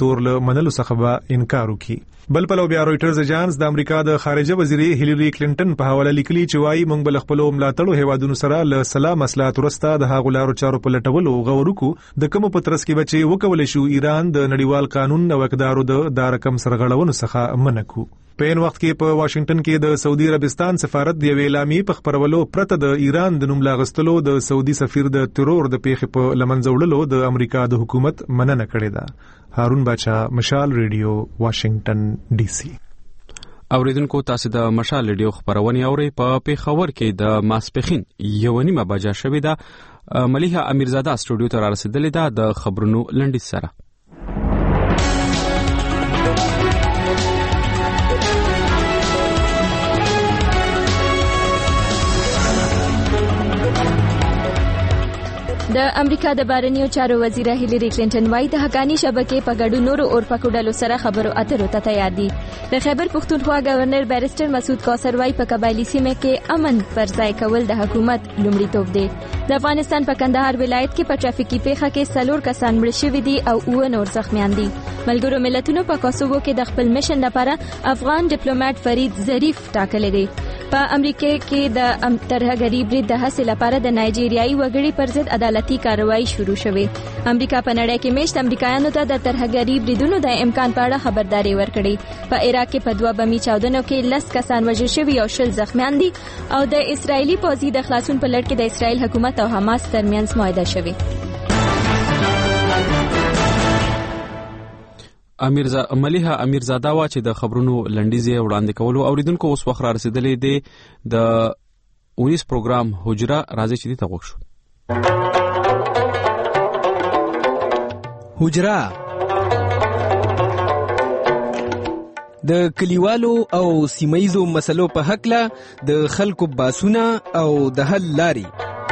تور له منلو څخه به انکار وکړي. بل پلو بیا رويټرز اجانس د امریکا د خارجه وزیرې هیلری کلینټن په حواله لیکلي چې وايي موږ بل خپل ملاتړو هیوادونو سره له سلام مصلحت ورسته د هغو لارو چارو په لټولو غوړو د کوم په ترڅ کې بچي وکول شو ایران د نړیوال قانون او اقدارو د رقم سرغړونو څخه منکو. په این وخت کې په واشنگټن کې د سعودي عربستان سفارت د یوې اعلامیې په خبرولو پرته د ایران د نوم لاغستلو د سعودي سفیر د ترور د پیښې په لمنځه د امریکا د حکومت مننه کړې ده. هارون باچا، مشال ریډیو، واشنگټن ډي سي. اوریدونکو تاسو د مشال ریډیو خبرونه اورئ. په پیښور کې د ماسپخین 1:30 بجې شوې ده. ملیحه امیرزاده سټوډیو ته رسیدلې ده د خبرونو لنډیز سره. د امریکا د بهرنیو چارو وزیر هیلری کلینټن وايي د حقانی شبکې په ګډو نورو اورپکو ډلو سره خبرو اترو ته تیار دي. د خیبر پختونخوا گورنر بیرسټر مسعود کوثر وايي په قبایلی سیمه کې امن پر ځای کول د حکومت لومړیتوب دی. د افغانستان په کندهار ولایت کې په ټرافیکي پیښه کې 4 کسان مړ شوي دي او 9 نور زخمیان دي. ملګرو ملتونو په کوسوو کې د خپل میشن لپاره افغان ډیپلوماټ فرید ظریف ټاکلی دی. په امریکا کې د ترهګری برید د حاصل لپاره د نایجیریایي وګړي پر ضد عدالتي کاروایی شروع شوه. امریکا په نړۍ کې میشت امریکایانو ته د ترهګری بریدونو د امکان په اړه خبرداري ورکړي. په عراق کې په 2 بمي چاودنو کې 10 کسان وژل شوي او 10 زخمیان دي او د اسرایلی پوځي د خلاصون په لړ کې د اسرایل حکومت او حماس ترمنځ معاهده شوه. ملیحه امیرزاده وا چې د خبرونو لنډیزې وړاندې کولو. اوریدونکو اوس وخت را رسیدلې دی د 19 پروګرام حجره راځي چې ته وښو. حجره د کلیوالو او سیمایزو مسلو په حق له د خلکو باسونه او د حل لاري.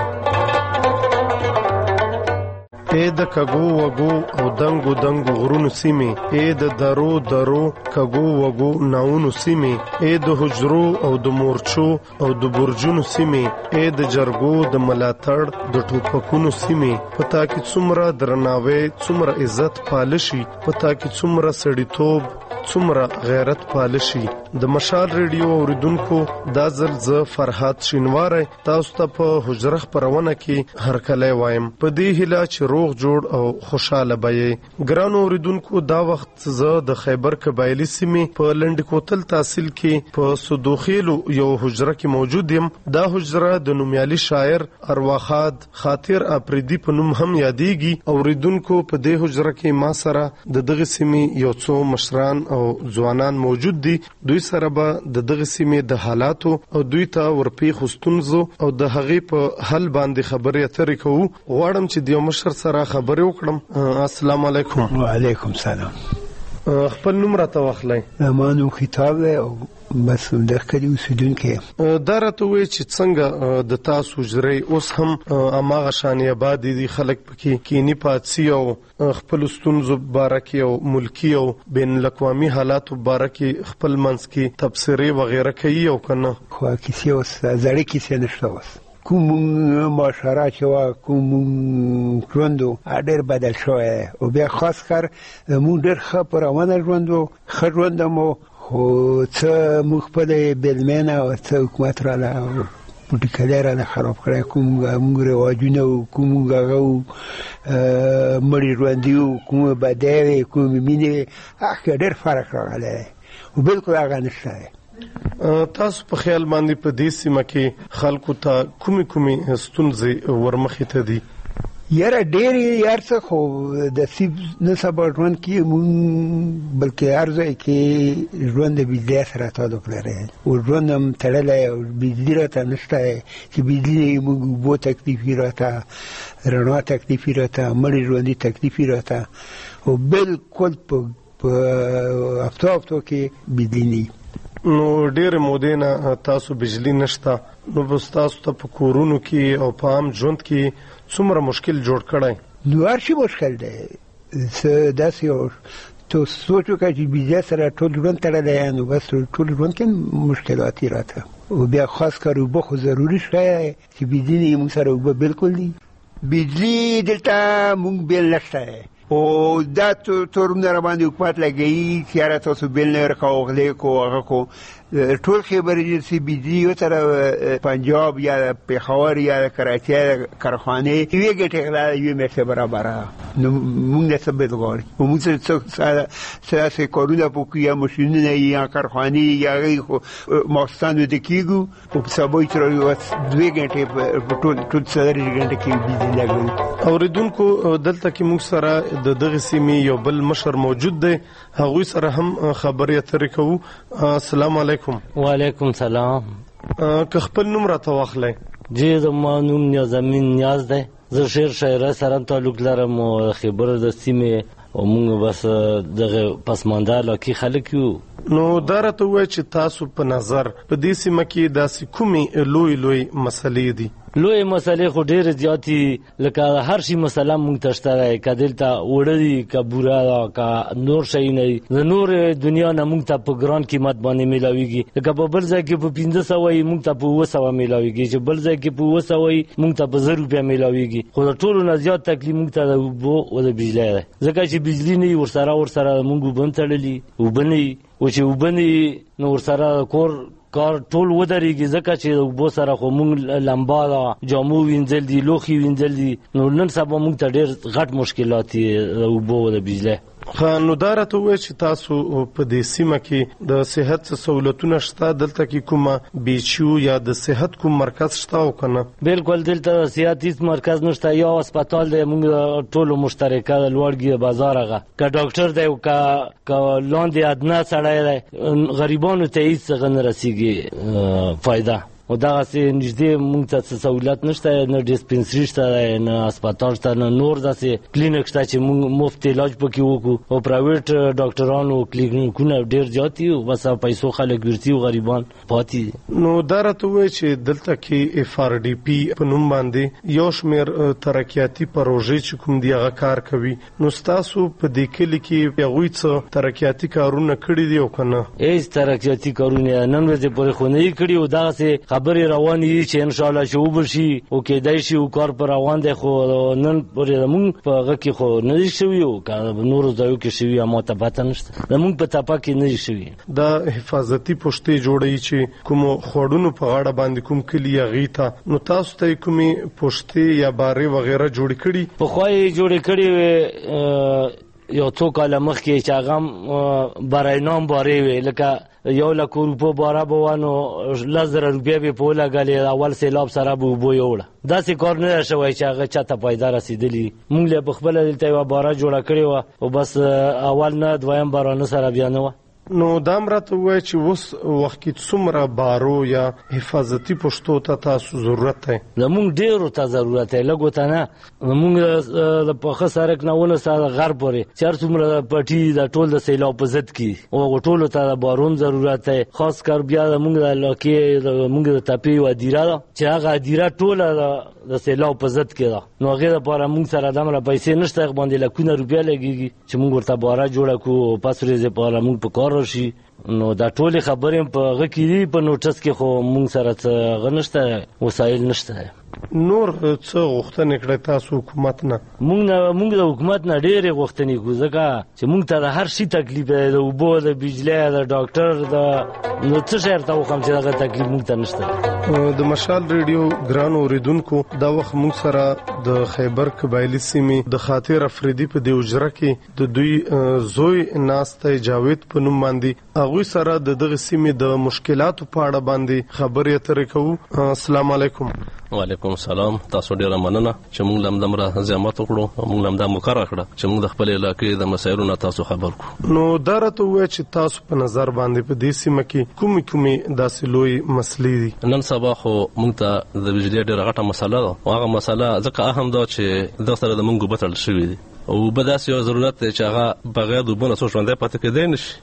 د کګو وګو او دنګو دنګو غرونو سیمې، د درو درو کګو وګو ناونو سیمې، د حجرو او د مورچو او د برجونو سیمې، د جرګو د ملاتړ د ټوپکونو سیمې. پتا کې څومره درناوی، څومره عزت پالشي، پتا کې څومره سړیتوب، څومره غیرت پالشي. د مشال ریډیو اوریدونکو دا ځل زه فرحات شینواری تاسو ته په حجره خبرونه کې هرکلی وایم. په دې هیله چې روغ جوړ او خوشاله بې. ګران اوریدونکو دا وخت زه د خیبر قبایلی سیمې په لنډ کوتل تحصیل کې په صدوخیلو یو حجره کې موجود یم. دا حجره د نومیالي شاعر ارواخاد خاطر افریدي په نوم هم یادېږي. اوریدونکو په دې حجره کې ما سره د دغه سیمې یو څو مشران او ځوانان موجود دي. دوی سره به د دغه سیمې د حالاتو او دوی ته ورپېښو ستونزو او د هغې په حل باندې خبرې اترې کوو. غواړم چې د یو مشر سره خبرې وکړم. السلام علیکم. وعلیکم سلام. خپل نوم راته واخلئ. مانو خطاب او بس د کلی اوسیدونکو. دا راته وایي چې څنګه د تاسو حجرې اوس هم هماغه شانې آباد دي، خلک پکې کینی پاتسي او خپل ستونزو باره کې او ملکی او بین الاقوامي حالاتو باره کې خپل منځ کې تبصرې وغیره کوي او که نه؟ خو کیسې اوس زړې کیسې نشته. اوس کوم معاشره چې وا کوم ژوندو ډېر بدل شوی او بیا خاص کر مونږ ډېر ښه په روانه ژوندو ښه ژوند مو، خو څه موږ خپل بیلمینه او څه حکومت راله پوټیکلی راله خراب کړی. کوم موږ رواجونه و، کوم موږ هغه مړي ژوندي و، کومه بدۍ وې، کومې مینې وې، هغه ډېر فرق راغلی دی او بلکل هغه نشته دی. تاسو په خیال باندې په دې سیمه کې خلکو ته کومې ستونزې ورمخې ته دي؟ یاره ډېرې یار څه، خو د سیب نه سبا ژوند کې مونږ بلکې هر ځای کې ژوند د بجلۍ سره تعلق لري او ژوند هم تړلی او بجلي راته نشته چې بجلي مونږ اوبو تکلیف وي راته، رڼا تکلیف وي راته، مړي ژوندي تکلیف وي راته او بلکل په هفتو کې بجلي نه. نو ډېرې مودې نه تاسو بجلي نشته، نو بس تاسو ته په کورونو کې او په عام ژوند کې څومره مشکل جوړ کړی؟ نو هر شي مشکل دی. داسې یو تو سوچ وکړه چې بجلۍ سره ټول ژوند تړلی، نو بس ټول ژوند کې مشکلات یې راته. او بیا خاص کر اوبه خو ضروري شی چې بجلي نه وي، موږ سره اوبه بلکل دي. بجلي دلته موږ بیل نشته او دا تورونه را باندې حکومت لګي چې را تاسو بل نه راکوغلې کو هغه کو ټول خبر ایجنسی بجلی یو تر پنجاب یا پېښور یا کراچي کارخانه یوه ګټه غلا یو مې برابر نو موږ څه به وګورئ موږ څه کارونه پوکیا ماشینونه یا کارخانه یا ماستانو د کیګو په سبا تر یو 2 غنټې ټول څلور غنټې کې بجلی لګوي. اوریدونکو دلته کې موږ سره د دغه سیمې یو بل مشر موجود دی هغوی سره هم خبرې اترې کوو. السلام علیکم. وعلیکم سلام. که خپل نوم راته واخلئ. جی زما نوم نیازمین نیاز دی. زه شیر شاعره سره تعلق لرم او خبره د سیمې او موږ بس دغه پسمانده علاقې خلک یو. نو دا راته ووایه چې تاسو په نظر په دې سیمه کې داسې کومې لوی مسلې دي؟ لوی مسلې خو ډېرې زیاتې لکه هر شي مسله موږ ته شته دی، که دلته اوړه دي، که بوره ده، که نور شیونه دي. د نور دنیا نه موږ ته په ګران قیمت باندې میلاویږي. لکه په بل ځای کې په 1500 وي موږ ته په 200 میلاویږي، چې بل ځای کې په 200 وي موږ ته په 1000 روپیا میلاویږي. خو د ټولو نه زیات تکلیف موږ ته د اوبو او د بجلي دی، ځکه چې بجلي نه وي ورسره موږ اوبه هم تړلي، اوبه نه وي، او چې اوبه نه وي نو ورسره کار ټول ودرېږي، ځکه چې د اوبو سره خو موږ لمبا ده، جامو وینځل دي، لوښي وینځل دي، نو نن سبا موږ ته ډېر غټ مشکلات دي د اوبو او د بجلي. نو دا راته ووایه چې تاسو په دې سیمه کې د صحت سہولتونه شته؟ دلته کې کومه بیچو یا د صحت کوم مرکز شته او که نه؟ بالکل دلته صحت هیڅ مرکز نشته، یا هسپتال دی موږ ټولو مشترکه د لوړګي بازار هغه، که ډاکټر دی او که لاندې ادنه سړی دی، غریبانو ته هیڅ څه نه رسیږي فایده. او دغسې نږدې موږ ته څه سهولت نشته، نه ډسپنسري شته، نه هسپتال شته، نه نور داسې کلینیک شته چې موږ مفت علاج پکې وکړو. او پرایویټ ډاکټرانو کلینیکونه ډېر زیات دي، بس پیسو خلک ورتي او غریبان پاتې دي. نو دا راته ووایه چې دلته کې FRDP په نوم باندې یو شمېر ترقیاتي پروژې چې کوم دي هغه کار کوي. نو ستاسو په دې کلي کې هغوی څه ترقیاتي کارونه کړي دي او که نه؟ هېڅ ترقیاتي کارونه نن ورځې پورې خو نه یې کړي، او دغسې خبرې روانې دي چې انشاءالله چې وبل شي او کېدای شي او کار پر روان دی، خو نن پورې زموږ په هغه کې خو نه دي شوي، او که نورو ځایو کې شوي ما ته پته نشته، زموږ په تپه کې نه دي شوي. دا حفاظتي پوښتې جوړوي چې کومو خوړونو په غاړه باندې کوم کلي هغې ته، نو تاسو ته یې کومې پوښتې یا بارې وغیره جوړې کړي؟ پخوا یې جوړې کړې وې یو څو کاله مخکې، چې هغه هم براینام بارې وې، لکه 1,00,000 روپو باره به وه نو 10,000 روپیا به په ولګلې، اول سیلاب سره به اوبه یوړه. داسې کار نه ده شوی چې هغه چاته پیدا رسېدلي. موږ په خپله دلته یوه باره جوړه کړې وه، او بس اول نه دویم بارانه سره بیا نه وه. نو دا هم راته ووایه چې اوس وخت کې څومره بارو یا حفاظتي پوښتو ته تاسو ضرورت دی؟ زموږ ډېرو ته ضرورت دی، لږو ته نه. زموږ د پاخه سړک نه ونیسه د غر پورې چې هر څومره پټي د ټول د سیلاب په ضد کې، او هغو ټولو ته د بارون ضرورت دی. خاص کر بیا زموږ د علاقې زموږ د تپې یوه هدیره ده چې هغه هدیره ټوله د سیلاب په ضد کې ده، نو هغې دپاره موږ سره دومره پیسې نشته، هغې باندې لکونه روپیا لګېږي چې موږ ورته باره جوړه کړو او پس ورځې دپاره موږ په کار راشي. نو دا ټولې خبرې په هغه کې دي، په نوټس کې خو موږ سره څه هغه نشته، وسایل نشته. نور څه غوښتنې کړئ تاسو حکومت نه؟ موږ د حکومت نه ډېرې غوښتنې کوو، ځکه چې موږ ته د هر شي تکلیف دی، د اوبو، د بجلي، د ډاکټر، نو څه شی ورته وښیم چې دغه تکلیف موږ ته نشته. د مشال ریډیو ګرانو اوریدونکو، دا وخت موږ سره د خیبر قبایلي سیمې د خاطر افریدي په دې حجره کې د دوی زوی ناست دی جاوید په نوم باندې، هغوی سره د دغه سیمې د مشکلاتو په اړه باندې خبرې اترې کوو. السلام علیکم. وعلیکم السلام. تاسو ډیره مننه چې موږ لمدمره زحمت وکړو، موږ لمدا مقرره کړه چې موږ د خپل علاقې د مسایلو نه تاسو خبر کړو. نو دا راته ووایه چې تاسو په نظر باندې په دې سیمه کې کومې داسې لوی مسلې دي؟ نن سبا خو موږ ته د بجلي ډېره غټه مسله ده، او هغه مسله ځکه اهم ده چې دغه سره د موږ اوبه تړل شوي دي، او اوبه داسې یو ضرورت دی چې هغه بغیر د اوبو نه څوک ژوندی پاتې کېدی نه شي.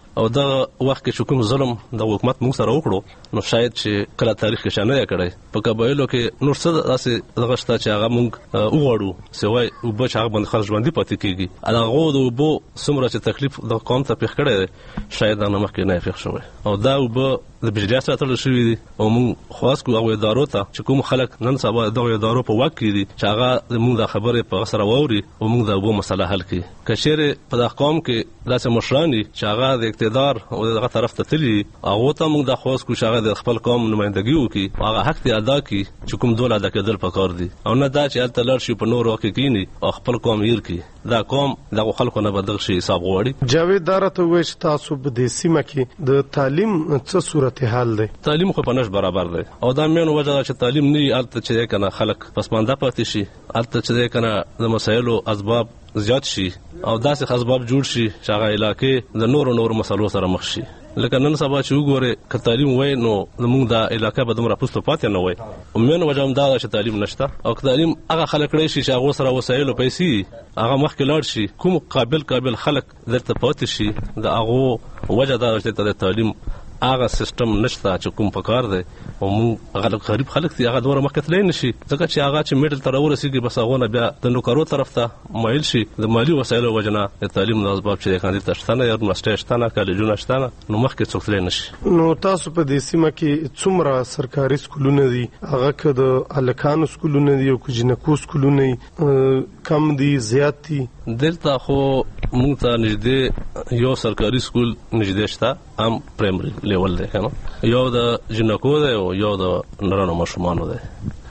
او دا وخت کې کوم ظلم د حکومت موږ سره وکړو نو شاید چې کله تاریخ کې شانه کړي په قبایلو کې نور څه داسې دغه شته چې هغه موږ وغواړو سوای او به هغه باندې خلک ژوندۍ پاتې کیږي هغه د وبو څومره چې تکلیف د قوم ته پیښ کړی شاید دا مخکې نه پیښ شوی او دا وبو د بجلی سره تړل شوی دي او موږ خاص کو هغه ادارو ته چې کوم خلک نن سبا دغه ادارو په واک کې دي چې هغه موږ د خبرې په سره ووري او موږ د وبو مسله حل کړي کچېره په دغه قوم کې داسې مشرانی چې هغه د اقتدار او دغه طرف ته تللی هغه ته موږ د خاص کو شغه د خپل قوم نمائندګي وکړي هغه حق ته ادا کړي چې کوم دوله د کېدل پکار دي او نه دا چې الته لړ شي په نور وخت کېنی او خپل قوم یې کړي دا قوم دغه خلکو نه بدل شي حساب غواړي. جاوید دارته وایي چې تاسو په دې سیمه کې د تعلیم څه صورتحال دی؟ تعلیم خو په نش برابر دی او دا مینو وجه چې تعلیم نه الته چې کنه خلک پسمانده پاتې شي الته چې کنه د مسایلو اسباب زیات شي او داسې اسباب جوړ شي چې هغه علاقې د نور مسلو سره مخ شي لکه نن سبا چې وګوره ک تعلیم وای نو موږ د علاقې په دومره پوسټ پاتې نه وای او مینو وجه هم دا چې تعلیم نشته او تعلیم هغه خلک لري چې هغه سره وسایل پیسې هغه مخ کې لاړ شي کوم قابل خلک درته پاتې شي د هغه وجه دا چې د تعلیم هغه سیستم نشته چې کوم پکار دی او موږ غریب خلک دي هغه دوره مخکې تللی نشي ځکه چې هغه چې میډل تر ورسیږي بس هغه نه بیا د نوکرو طرف ته مایل شي د مالی وسایلو وجنه د تعلیم د اسباب چې کاندید شته نه یا ماستر شته نه کالجونه شته نه نو مخکې څوک تللی نشي. نو تاسو په دې سیمه کې څومره سرکاري سکولونه دي هغه که د الکانو سکولونه دي او که جنکو سکولونه کم دي زیات دي؟ دلته خو موږ ته نږدې یو سرکاري سکول نږدې شته هم پرایمري لیول دی کنه یو د جنکو دی او یو د نرانو ماشومانو دی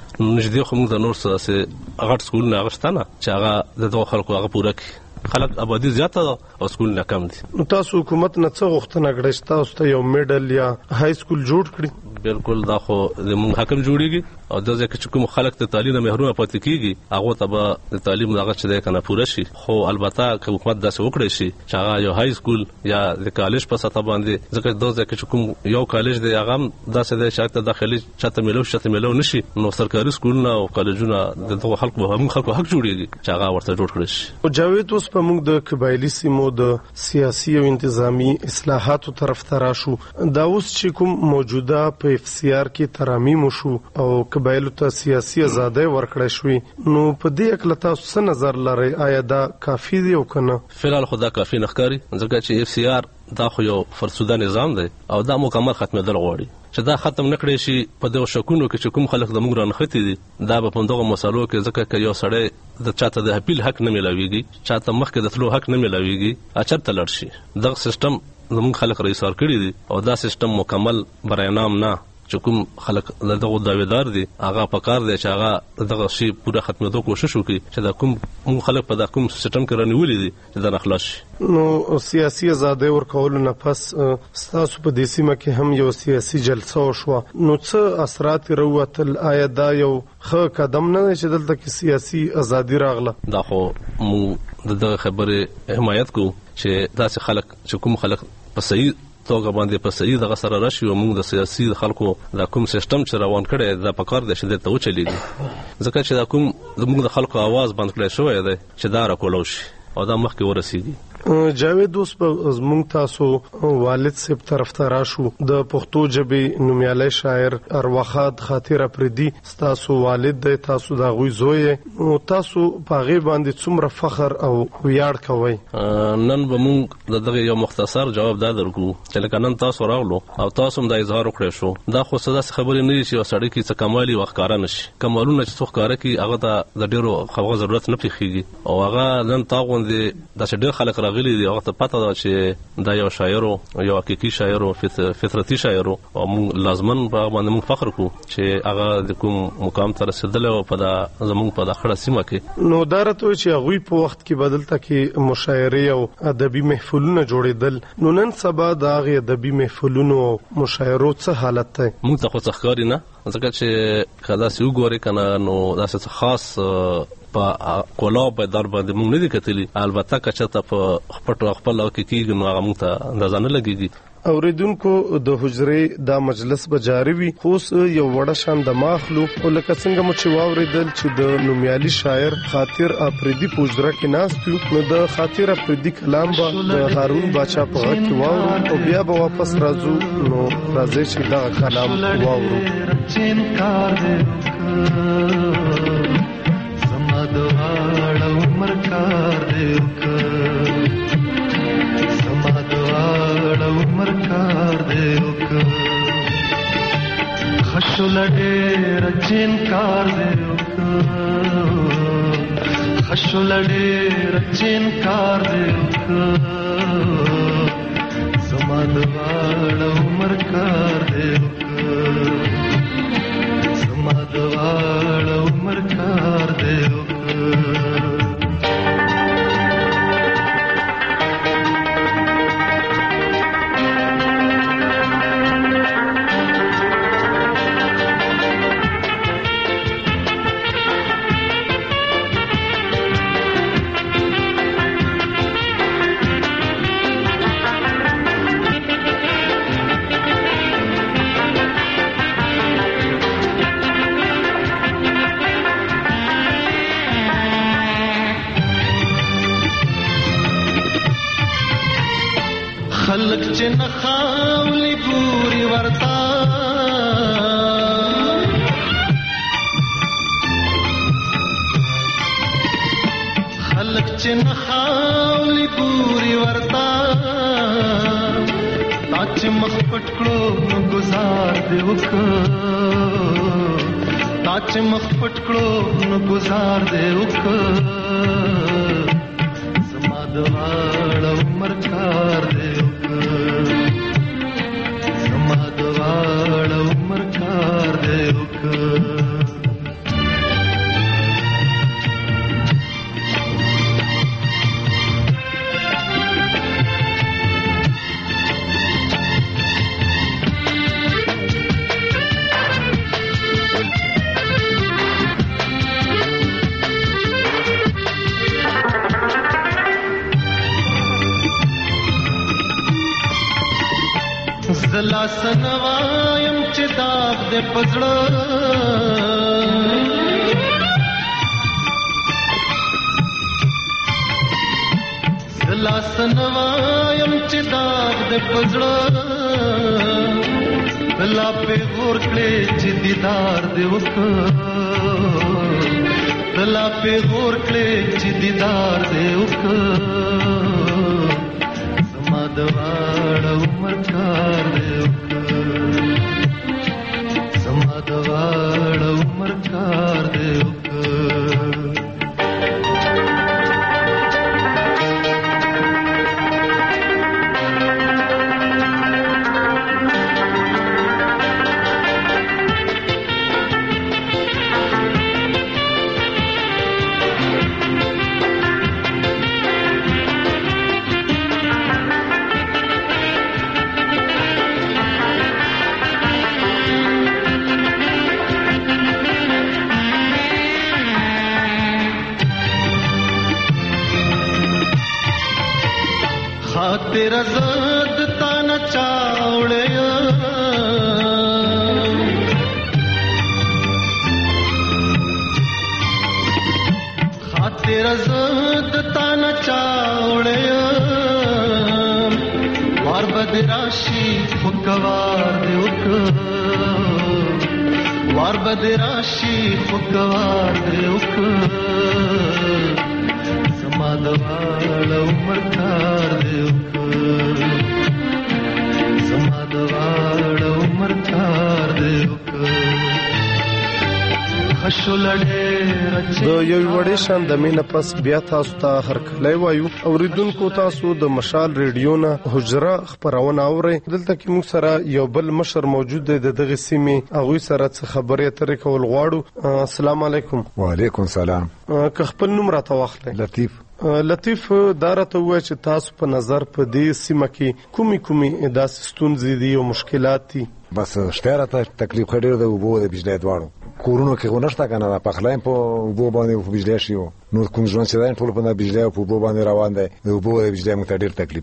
نږدې خو موږ د نور څه غټ سکول نه غشته نه چې هغه د دوه خلکو هغه پوره کړي خلک آبادی زیاته ده او سکول نه کم دي. نو تاسو حکومت نه څه غوښتنه کړې چې تاسو ته یو میډل یا های سکول جوړ کړي؟ بالکل دا خو د مونږ حکم جوړیږي او د ځکه چې کوم خلک ته تعلیم محروم پاتې کیږي هغه ته به د تعلیم دغه چې ده کنه پوره شي خو البته که حکومت داسې وکړي شي چې هغه یو های سکول یا د کالج په سطح باندې ځکه د ځکه چې کوم یو کالج دی هغه داسې د شاته داخلي چاته ملو نشي نو سرکاري سکولونه او کالجونه دغه خلکو حق جوړیږي چې هغه ورته جوړ کړي شي. او جاوید اوس په موږ د قبایلی سیمو د سیاسي او انتظامی اصلاحاتو طرف ته راشو دا اوس چې کوم موجوده په اف سی آر کې ترامیم شو او قبایلو ته سیاسي ازادي ورکړې شوې نو په دې اړه تاسو څه نظر لرئ آیا دا کافي دی او کنه؟ فعلا خدا کافي نخکاری ځکه چې اف سی آر دا خو یو فرسوده نظام دی او دا مکمل ختمېدل غواړي چې دا ختم نکړي شي په دغه شکونو کې چې کوم خلک د موږ رانختی دي دا په دغه مسالو کې ځکه چې یو سړی د چاته د اپیل حق نه ملاويږي چاته مخکې د تلو حق نه ملاويږي اچته لړ شي دغه سیستم زموږ خلک رئیسار کړی دي او دا سیستم مکمل برای نام نه چې کوم خلک دغه داویدار دي هغه پکار دي چې هغه دغه شی پوره ختمېدو کوشش وکړي چې دا کوم خلک په دا کوم سیستم کې رانیولې دي چې دا نخلاص شي. نو سیاسي ازادي ورکول نه پس تاسو په دې سیمه کې هم یو سیاسي جلسه وشوه نو څه اثرات وروتل آیا دا یو ښه قدم نه چې دلته کې سیاسي ازادي راغله؟ دا خو موږ دغه خبره حمایت کوو چې داسې خلک چې کوم خلک په صحیح توګه باندې په صحیح دغه سره راشي او موږ د سیاسي خلکو د کوم سیستم چې روان کړي دا پکار دی چې ته وچلیږي ځکه چې دا کوم موږ د خلکو आवाज بند کړی شوی دی چې دا راکولو شي او دا مخکې ورسیږي. جاوید اوس په زموږ تاسو والد صاحب طرف ته راشو د پښتو ژبې نومیالی شاعر ارواخاد خاطر افریدي تاسو والد دی تاسو د غوي زوی او تاسو په غي باندې څومره فخر او ویاړ کوي؟ نن به موږ دغه یو مختصر جواب دا درکو چې لکه نن تاسو راغلو او تاسو هم د اظهار وکړئ شو دا خو څه خبرې نه شي او سړی کې څه کمالي وښکارا نشي کمالونه چې څوک کار کوي هغه ته د ډیرو خبرو ضرورت نه پیخيږي او هغه نن تاغوندې د ډیر خلک راغلي دي هغه ته پته ده چې دا یو شاعر او یو حقيقي شاعر او فطرتي شاعر او موږ لازمن په باندې موږ فخر کوو چې هغه د کوم مقام ته رسیدل او په زموږ په دغه سیمه کې نو دارته چې هغه په وخت کې بدلته کې مشاعره او ادبي محفلونه جوړیدل نو نن سبا د هغه ادبي محفلونو او مشاعرو څه حالت ده؟ موږ ته خو څخکاری نه ځکه چې کله سی وګوري کنه نو دا څه خاص په کولاو په در باندې موږ نه دي کتلی البته که چاته په خپل او کېږي نو هغه موږ ته اندازه نه لګيږي اوریدونکو د حجرې د مجلس بجاری وی خوس یو وړه شان د ماخلو او لکه څنګه مو چې واوریدل چې د نومیالي شاعر خاطر افریدي پوجره کې ناستو نو د خاطر افریدي کلام به د هارون باچا په غږ کې واورو او بیا به واپس راځو نو راځي چې دا کلام واورو سمادواړ عمر کار دې عمر کار دې خشل ډېر چین کار دې خشل ډېر چین کار دې زما د واړ عمر کار دې زما د واړ عمر کار دې خلق چې نخاولي پوری ورتا خلق چې نخاولي پوری ورتا تاچ مخ پټکړو نو گزار دې وک تاچ مخ پټکړو نو گزار دې وک زما د واړ عمر کار دې واړ عمر کار دې زلا سنوایم چې داغ دې پزړه زلا سنوایم چې داغ دې پزړه بلا په غور کړې چې دیدار دې وک بلا په غور کړې چې دیدار دې وک زما د واړ عمر کار دې زما د واړ عمر کار دې तेरा ज़द ताना चावड़े तेरा ज़द ताना चावड़े वार बदराशी फुकवार देउक वार बदराशी फुकवार देउक समादवाड़ उमर कार देउक समादवाड़ उमर कार देउक د یو وړې شان د مینه پس بیا تاسو ته هرکلی وایو اوریدونکو تاسو د مشال ریډیو نه حجره خبرونه اورئ دلته کې موږ سره یو بل مشر موجود دی د دغه سیمې هغه سره څه خبرې اترې کول غواړو السلام علیکم وعلیکم السلام که خپل نوم راته واخلئ لطیف دارته وای چې تاسو په نظر په دې سیمه کې کومي داسې ستونزې دي او مشکلات دي بس شته راته تکلیف خډیر د وبو د بجلی دواړو کورونو کې غونښت کنه د پخلایم په وبو باندې په بجلی شي نو کوم ځوان چې دا ټول په بجلی او په وبو باندې روان دي د وبو د بجلی موږ ډیر تکلیف دی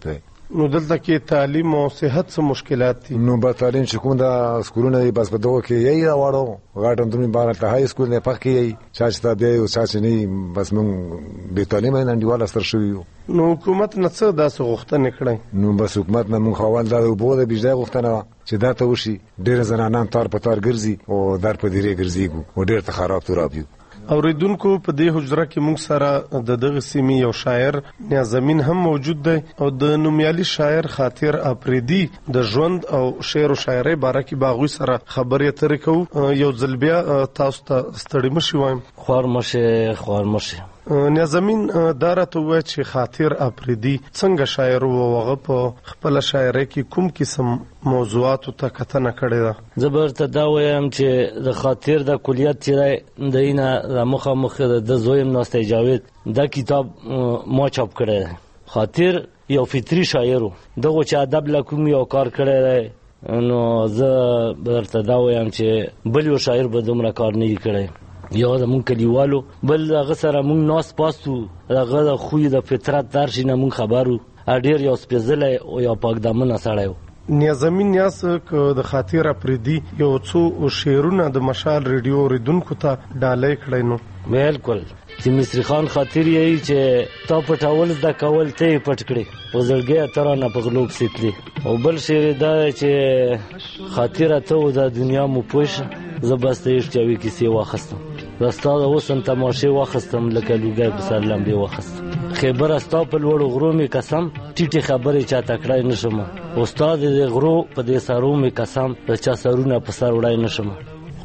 نو دلته کې تعلیم او صحت څه مشکلات دي؟ نو به تعلیم چې کوم د سکولونه دي بس په دغه کې یې راوړو غاټم درې بار ته هاي سکول نه پخ کې چې تا بیا او چې نه بس مونږ به تعلیم نه انډیوال ستر شو. نو حکومت نه څه داسې غوښتنه کړې؟ نو بس حکومت نه مونږ حواله دا وبو د بجلی غوښتنه چې دا ته وشي. ډېر زنانان تار په تار ګرځي او در په دیره ګرځي او ډېر ته خراب تراب یو. اوریدونکو په دې حجره کې موږ سره د دغه سیمې یو شاعر نیازمین هم موجود دی او د نومیالي شاعر خاطر اپریدي د ژوند او شعر او شاعرۍ باره کې باغوي سره خبرې اترې کوو. یو ځل بیا تاسو ته ستړي مشي وایم. خوار مشه نیازمین دا راته ووایه چې خاطر اپریدي څنګه شاعر و او هغه په خپله شاعرۍ کې کوم قسم موضوعاتو ته کتنه کړې ده؟ زه به ورته دا وایم چې د خاطر د کلیت چې دی د اینه د مخامخ د زوی یم ناستی جاوید دا کتاب ما چاپ کړی دی. خاطر یو فطري شاعر و، دغو چې ادب له کوم یو کار کړی دی نو زه به ورته دا وایم چې بل یو شاعر به دومره کار نه وي کړی. یو د مونږ کلیوالو بل هغه سره مونږ ناست پاست وو، هغه د خوی د فطرت درشي نه مونږ خبر وو. ډېر یو سپېڅلی او یو پاکدامنه سړی و. نیازمین نیاز که د خاطر اپریدي یو څو شعرونه د مشال ریډیو اوریدونکو ته ډالۍ کړی نو؟ بالکل چې مصری خان خاطر یې چې تا پټول زده کول ته یې پټ کړې او زړګی ته رانه په غلو پسې تلې. او بل شعر دا دی چې خاطره ته د دنیا مو پوه شه زه بس ته اشتیاوي کیسې واخیستم، د ستا د حسن تماشې واخیستم لکه لوګی په سر لمبې واخیستم. خیبره ستا په لوړو غرو مې قسم ټیټې خبرې چاته کړی نه شم، او ستا د غرو په دې سرو مې قسم د چا سرونه په سر وړی نه شم.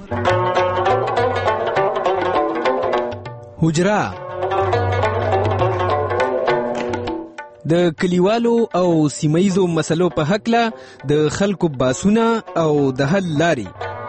حجره د کلیوالو او سیمایزو مسلو په حقله د خلکو باسونه او د حل لاري.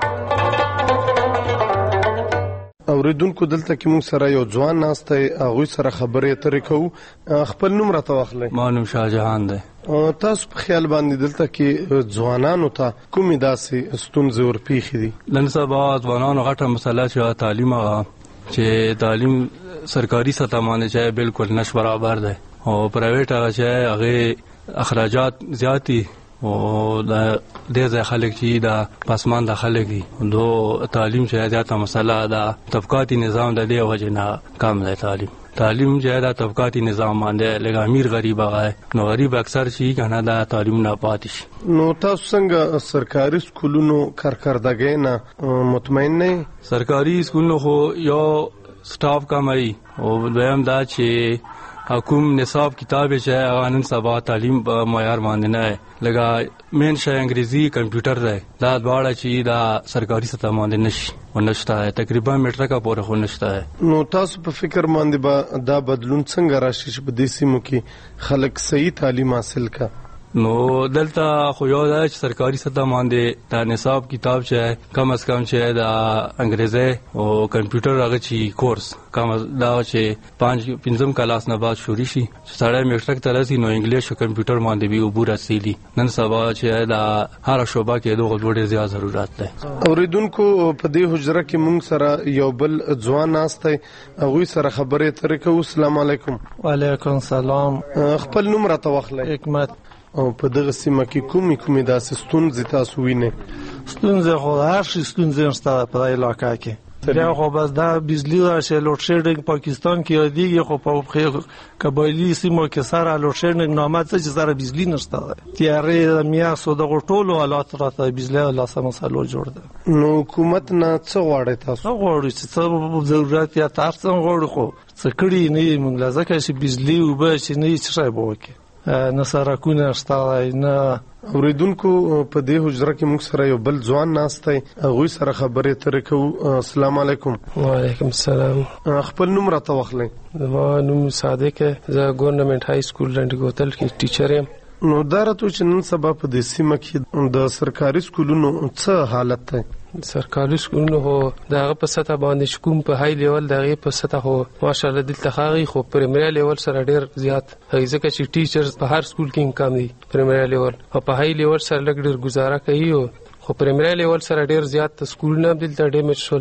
اوریدونکو دلته کې موږ سره یو ځوان ناست دی، هغوی سره خبرې اترې کوو. خپل نوم راته واخلئ. ما نوم شاهجهان دی. تاسو په خیال باندې دلته کې ځوانانو ته کومې داسې ستونزې ورپېښې دي؟ نن سبا ځوانانو غټه مسله چې تعلیم هغه چې تعلیم سرکاري سطح باندې چې بالکل نش برابر دی او پرایویټ هغه چې هغه اخراجات زیات دي او د دې ځای خلک چې د پاسمان د خلک دي دو تعلیم چې زیاته مسله ده. طبقاتي نظام د دې وجه نه کم دی. تعلیم چې د طبقاتي نظام باندې لږ امیر غریب هغه نو غریب اکثر شي کنه د تعلیم نه پاتې شي. نو تاسو څنګه سرکاري سکولونو کارکردګۍ نه مطمئن نه؟ سرکاري سکولونو خو یو سټاف کمای او دویم دا چې حکوم نصاب کتاب چې هغه نن سبا تعلیم په معیار باندې نه لګا مین شای انګریزي کمپیوټر دی دا دواړه چې دا سرکاري سطح باندې نشي او نشته تقریبا میټرکا پورې خو نشته. نو تاسو په فکر باندې با دا بدلون څنګه راشي چې په دې سیمو کې خلک صحیح تعلیم حاصل کا؟ نو دلته خو یو دا چې سرکاري سطح باندې دا نصاب کتاب چې کم از کم چې دا انګریزي او کمپیوټر هغه چې کورس کم دا چې 5 کلاس نه بعد شروع شي چې سړی میټرک ته رسي نو انګلیش او کمپیوټر باندې به عبور حاصلي. نن سبا چې دا هر شوبه کې دغه ډېر زیات ضرورت دی. اوریدونکو په دې حجره کې موږ سره یو بل ځوان ناست دی، هغوی سره خبرې اترې کوو. السلام علیکم. وعلیکم السلام. خپل نوم راته واخلئ. حکمت. او په دغه سیمه کې کومې داسې ستونزې تاسو وینئ؟ ستونزې خو هر شي ستونزې شته په دې علاقه کې. بیا خو بس دا بجلی راشي لوډ شیډینګ پاکستان کې یادېږي خو په قبایلي سیمو کې سره لوډ شیډینګ نامه څه چې سره بجلی نشته. تیارې میاشتو دغه ټولو حالات راته بجلی لاسه مسلو جوړ ده. نو حکومت نه څه غواړئ تاسو؟ غواړو چې څه ضرورت یا تاسو څنګه غواړو خو څه کړي نه موږ ځکه چې بجلی اوبه چې نه څه شی به وکړي نه سرکونه شته نه. اوریدونکو په دې حجره کې موږ سره یو بل ځوان ناست دی، هغوی سره خبرې اترې کوو. السلام علیکم. وعلیکم السلام. خپل نوم راته واخلئ. زما نوم صادق دی، زه ګورنمنټ های سکول لنډ کوتل کې ټیچر یم. نو دا راته چې نن سبا په دې سیمه کې د سرکاري سکولونو څه حالت دی؟ سرکاري سکولونو هو دغه په سطح باندې کوم په های لیول دغه په سطح هو ماشاءالله دلته خاغي خو پرایمري لیول سره ډیر زیات ځکه چې ټیچرز په هر سکول کې کم دي پرایمري لیول او په های لیول سره لګ ډیر گزاره کوي خو پرایمري لیول سره ډیر زیات سکولونه دلته ډیمیج شول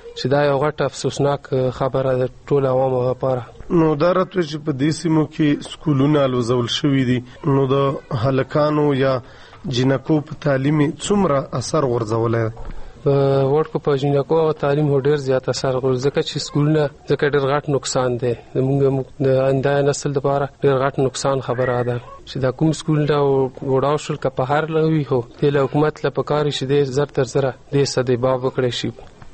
چې دا یو غټ افسوسناک خبره ده ټول عوامو لپاره. نو دا راته چې په دې سیمو کې سکولونه لوزول شوي دي، نو د هلکانو یا جنکو په تعلیم څومره اثر غورځولی؟ ورکو په جنکو تعلیم هو ډیر زیات اثر غورځي ځکه چې سکولونه ځکه ډیر غټ نقصان دی زموږ د آینده نسل لپاره ډیر غټ نقصان خبره ده چې دا کوم سکول دا وډاو شول که په هر لوي هو د حکومت لپاره کار شي د زر تر زره د سده باب وکړي شي.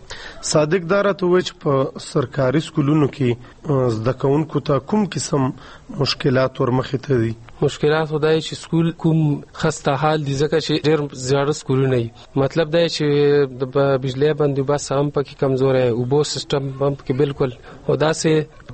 صادق داره ته وچ په سرکاري سکولونو کې زده کوونکو ته کوم قسم مشکلات ورمخې ته دي؟ مشکلات خدای چې سکول کوم خسته حال دي ځکه چې ډېر زیات سکولونه دي. مطلب دا چې د بجلی بندوبست هم پکې کمزور دی، اوبو سیستم هم پکې بالکل او داسې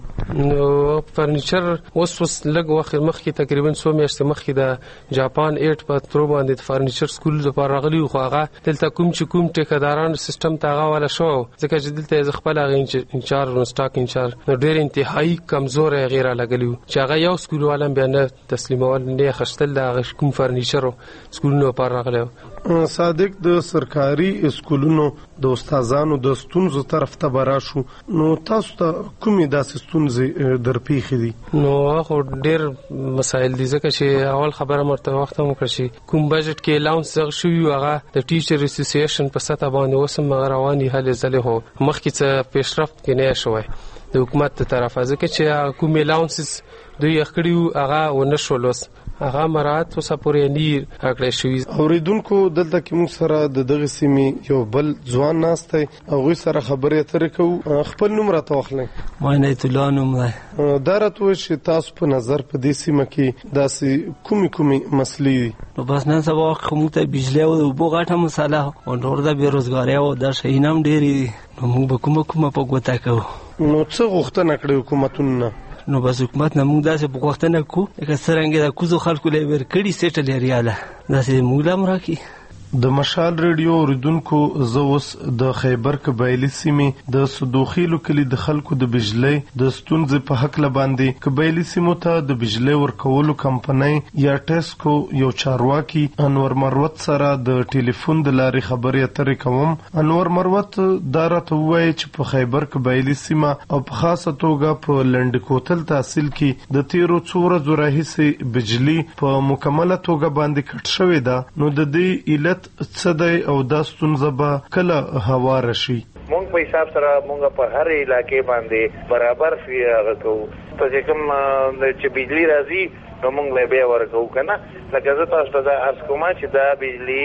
نو فرنیچر اوس لږ وخت مخکې تقریبا 100 میاشتې مخکې د جاپان 8 په تر باندې د فرنیچر سکول لپاره راغلی خو هغه دلته کوم ټیکداران سیستم ته والا شو ځکه چې دلته خپل انچارج او سٹاک انچارج ډېر انتهایی کمزور غیر لګلیو چې هغه یو سکول ولم بیان تسلیمول نه خشتل د کوم فرنیچر سکولونو لپاره راغلی. صادق د سرکاري سکولونو د استادانو د ستونزو طرف ته براشو، نو تاسو ته کومې داسې ستونزې درپېښې دي؟ نو خو ډېر مسایل دي ځکه چې اول خبره مرته وخت هم وکړه چې کوم بجټ کې الاونس زغ شوی هغه د ټیچر اسوسییشن په سطح باندې وسم رواني هلې ځلې هو مخکې څه پیشرفت کې نه شوی د حکومت ته طرفه ځکه چې کوم الاونسز دوی اخکړیو هغه ونشولوس هغه مراد اوسه پورې نیر اکړې شوی. اوریدونکو دلته کې موږ سره د دغه سیمې یو بل ځوان ناست دی او غوي سره خبرې اترې کوو. خپل نوم راته واخلئ. معنیت الله نوم دی. دا راته وایي چې تاسو په نظر په دې سیمه کې داسې کومې مسلې دي؟ نو بس نن سبا خو موږ ته بجلی او اوبو غټه مسله او نور د بېروزګارۍ او د شیان هم ډېرې دي، نو موږ به کومه په ګوته کوو. نو څه غوښتنه کړې حکومتونه؟ نو بس حکومت نه موږ داسې غوښتنه کوو لکه څرنګه د کوزو خلکو له ورکړي سیټل ایریاله داسې موږ هم راکړي. د مشال ریډیو اوریدونکو زه اوس د خیبر قبایلي سیمې د صدوخیلو کلي د خلکو د بجلی د ستونزې په حق باندې قبایلي سیمو ته د بجلی ورکولو کمپنۍ یا ټیسکو یو چارواکي انور مروت سره د ټلیفون د لارې خبرې اترې کوم. انور مروت دا راته ووایي چې په خیبر قبایلي سیمه او په خاصه توګه په لنډ کوتل تحصیل کې د تیرو څو ورځو راهیسې بجلی په مکمله توګه باندې کټ شوې ده، نو د دې علت څه دی او دا ستونزه به کله هواره شي؟ مونږ په حساب سره مونږ په هر علاقې باندې برابر فی کوو ته چې کوم چې بجلی راځي نو مونږ به بیا ورکوو کنه. لکه زه تاسو ته دا عرض کوم چې دا بجلی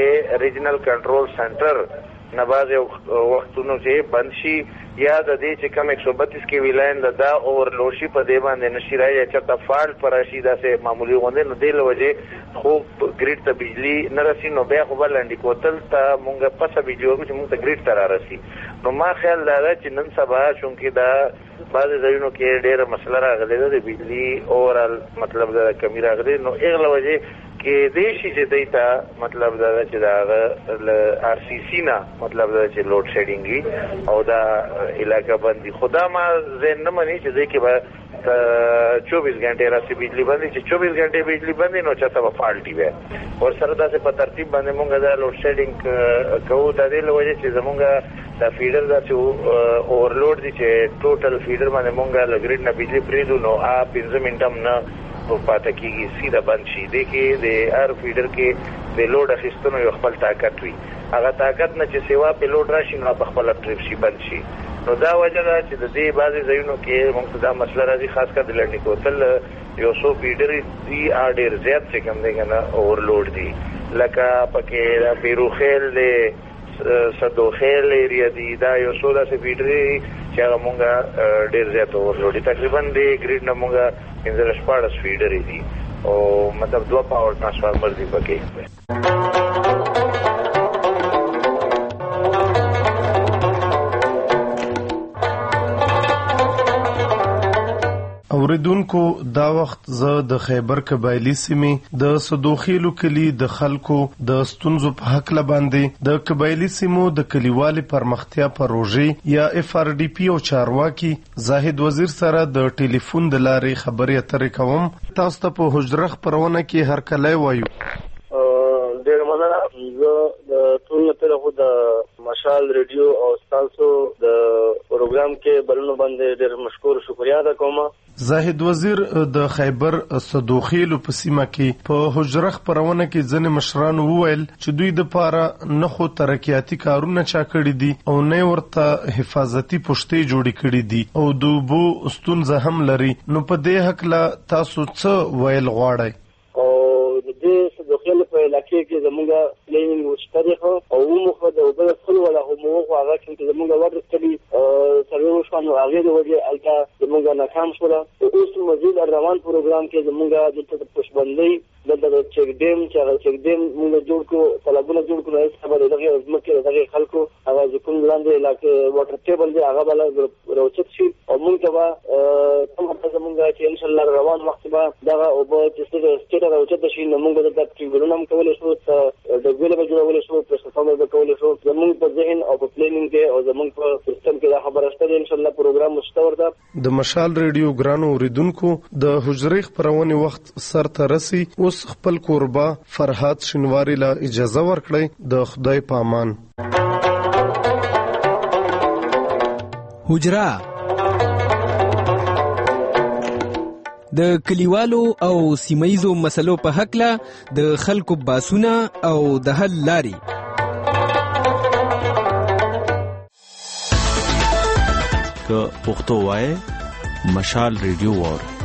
د ریجنل کنټرول سنټر نه بعض وختونو چې بند شي یا د دې چې کوم 132 کې ویلاین دا اوورلوډ شي په دې باندې نشي راځي چې تا فالټ پر شي دا سه معمولی غونډه نو د لوجه خو ګریډ ته بجلی نه رسي نو بیا خو بلندې کوتل ته مونږ پسه بجلی ورکو چې مونږ ته ګریډ ته راسي. نو ما خیال دا چې نن سبا چونکې دا بعض ځایونو کې ډېر مسله راغلې ده د بجلی اورال مطلب دا کمی راغلې نو اغله وجه کې دې شي چې دیتا مطلب دا چې دا آر سی سی نه مطلب دا چې لوډ شیډینګ او دا علاقہ بندي خدا ما زین نه مني چې دې کې به 24 غنټه راسي بجلی بندي چې 24 غنټه بجلی بندي نو چاته په فالټي وي او سره دا په ترتیب باندې مونږ دا لوډ شیډینګ کوو د دې لوجه چې زمونږ دا فیډر دا چې اورلوډ دي چې ټوټل فیډر باندې مونږه لګریډ نه بجلی پریدو نو 15 منټم نه پاتې کیږي سیده بند شي. د کې د هر فیډر کې د لوډ اخیستنو یو خپل طاقت وي، هغه طاقت نه چې سیوا په لوډ راشي نو په خپل ټریپ شي بند شي. نو دا وجه ده چې د دې بعضي ځایونو کې موږ دا مسله راځي خاص کر د لنډی کوتل یو څو فیډر دي اډیر زیات څه کم دی کنه اورلوډ دي لکه پکې د پیروخیل د صدوخیل ایریا دی دا یو څو داسې فیډر چې هغه موږ ډیر زیات اورلوډ دي تقریبا د ګریډ نه موږ 15 فیډر دي او مطلب 2 پاور ټرانسفارمر دي پکې. اوریدونکو دا وخت زه د خیبر قبایلی سیمې د صدوخیلو کلی د خلکو د ستونزو په حق باندې د قبایلی سیمو د کلیوالي پرمختیا پروژې یا اف ار ډی پی او چارواکي زاهد وزیر سره د ټلیفون د لارې خبرې اترې کوم. تاسو ته په حجره خبرونه کې هر کله وایو. ډېر مننه. زه د ټول طرفو د مشال ریډیو او تاسو د پروګرام کې بلنو باندې ډېر مشکور شکریا ادا کوم. زاهد وزیر د خیبر صدوخیلو په سیمه کې په حجره خبرونه کې ځنې مشران وویل چې دوی د پاره نه خو ترقیاتي کارونه چا کړی دي او نه ورته حفاظتي پوښتې جوړې کړې دي او د اوبو ستونزه هم لري. نو په دې حقله تاسو څه ویل غواړئ؟ د صدوخیلو په علاقې کې زموږ پلینینګ وشته او موږ د اوبو څخه ولا هم هغه چې زموږ ورته کړي سروي وشو هغه د وجه الکا زموږ ناکام شو. اوس مزید روان پروګرام کې زموږ د پښبندۍ د چک ډیم چې هغه چک ډیم موږ جوړ کړو طلبونه جوړ کړو هیڅ خبره دغه ځمکې دغه خلکو هغه کوم لاندې علاقې واټر ټیبل دی هغه بل روچت شي او موږ ته کومه زموږ چې ان شاء الله روان وخت به دغه او به چې سټیټ روچت شي نو موږ د ټریبونو هم کولای شو د ویل به جوړول شو پرسفامل به کولای شو زموږ په ذهن او په پلانینګ کې او زموږ په سیستم کې دا خبره شته ان شاء الله پروګرام مستور ده. د مشال ریډیو ګرانو اوریدونکو د حجرې خبرونه وخت سر ته رسی. اوس خپل قربا فرحات شنواری لا اجازه ورکړي. د خدای په امان. حجره د کلیوالو او سیمایزو مسلو په حقله د خلکو باسونه او د حل لاري. که پښتو وای مشال ریډیو وور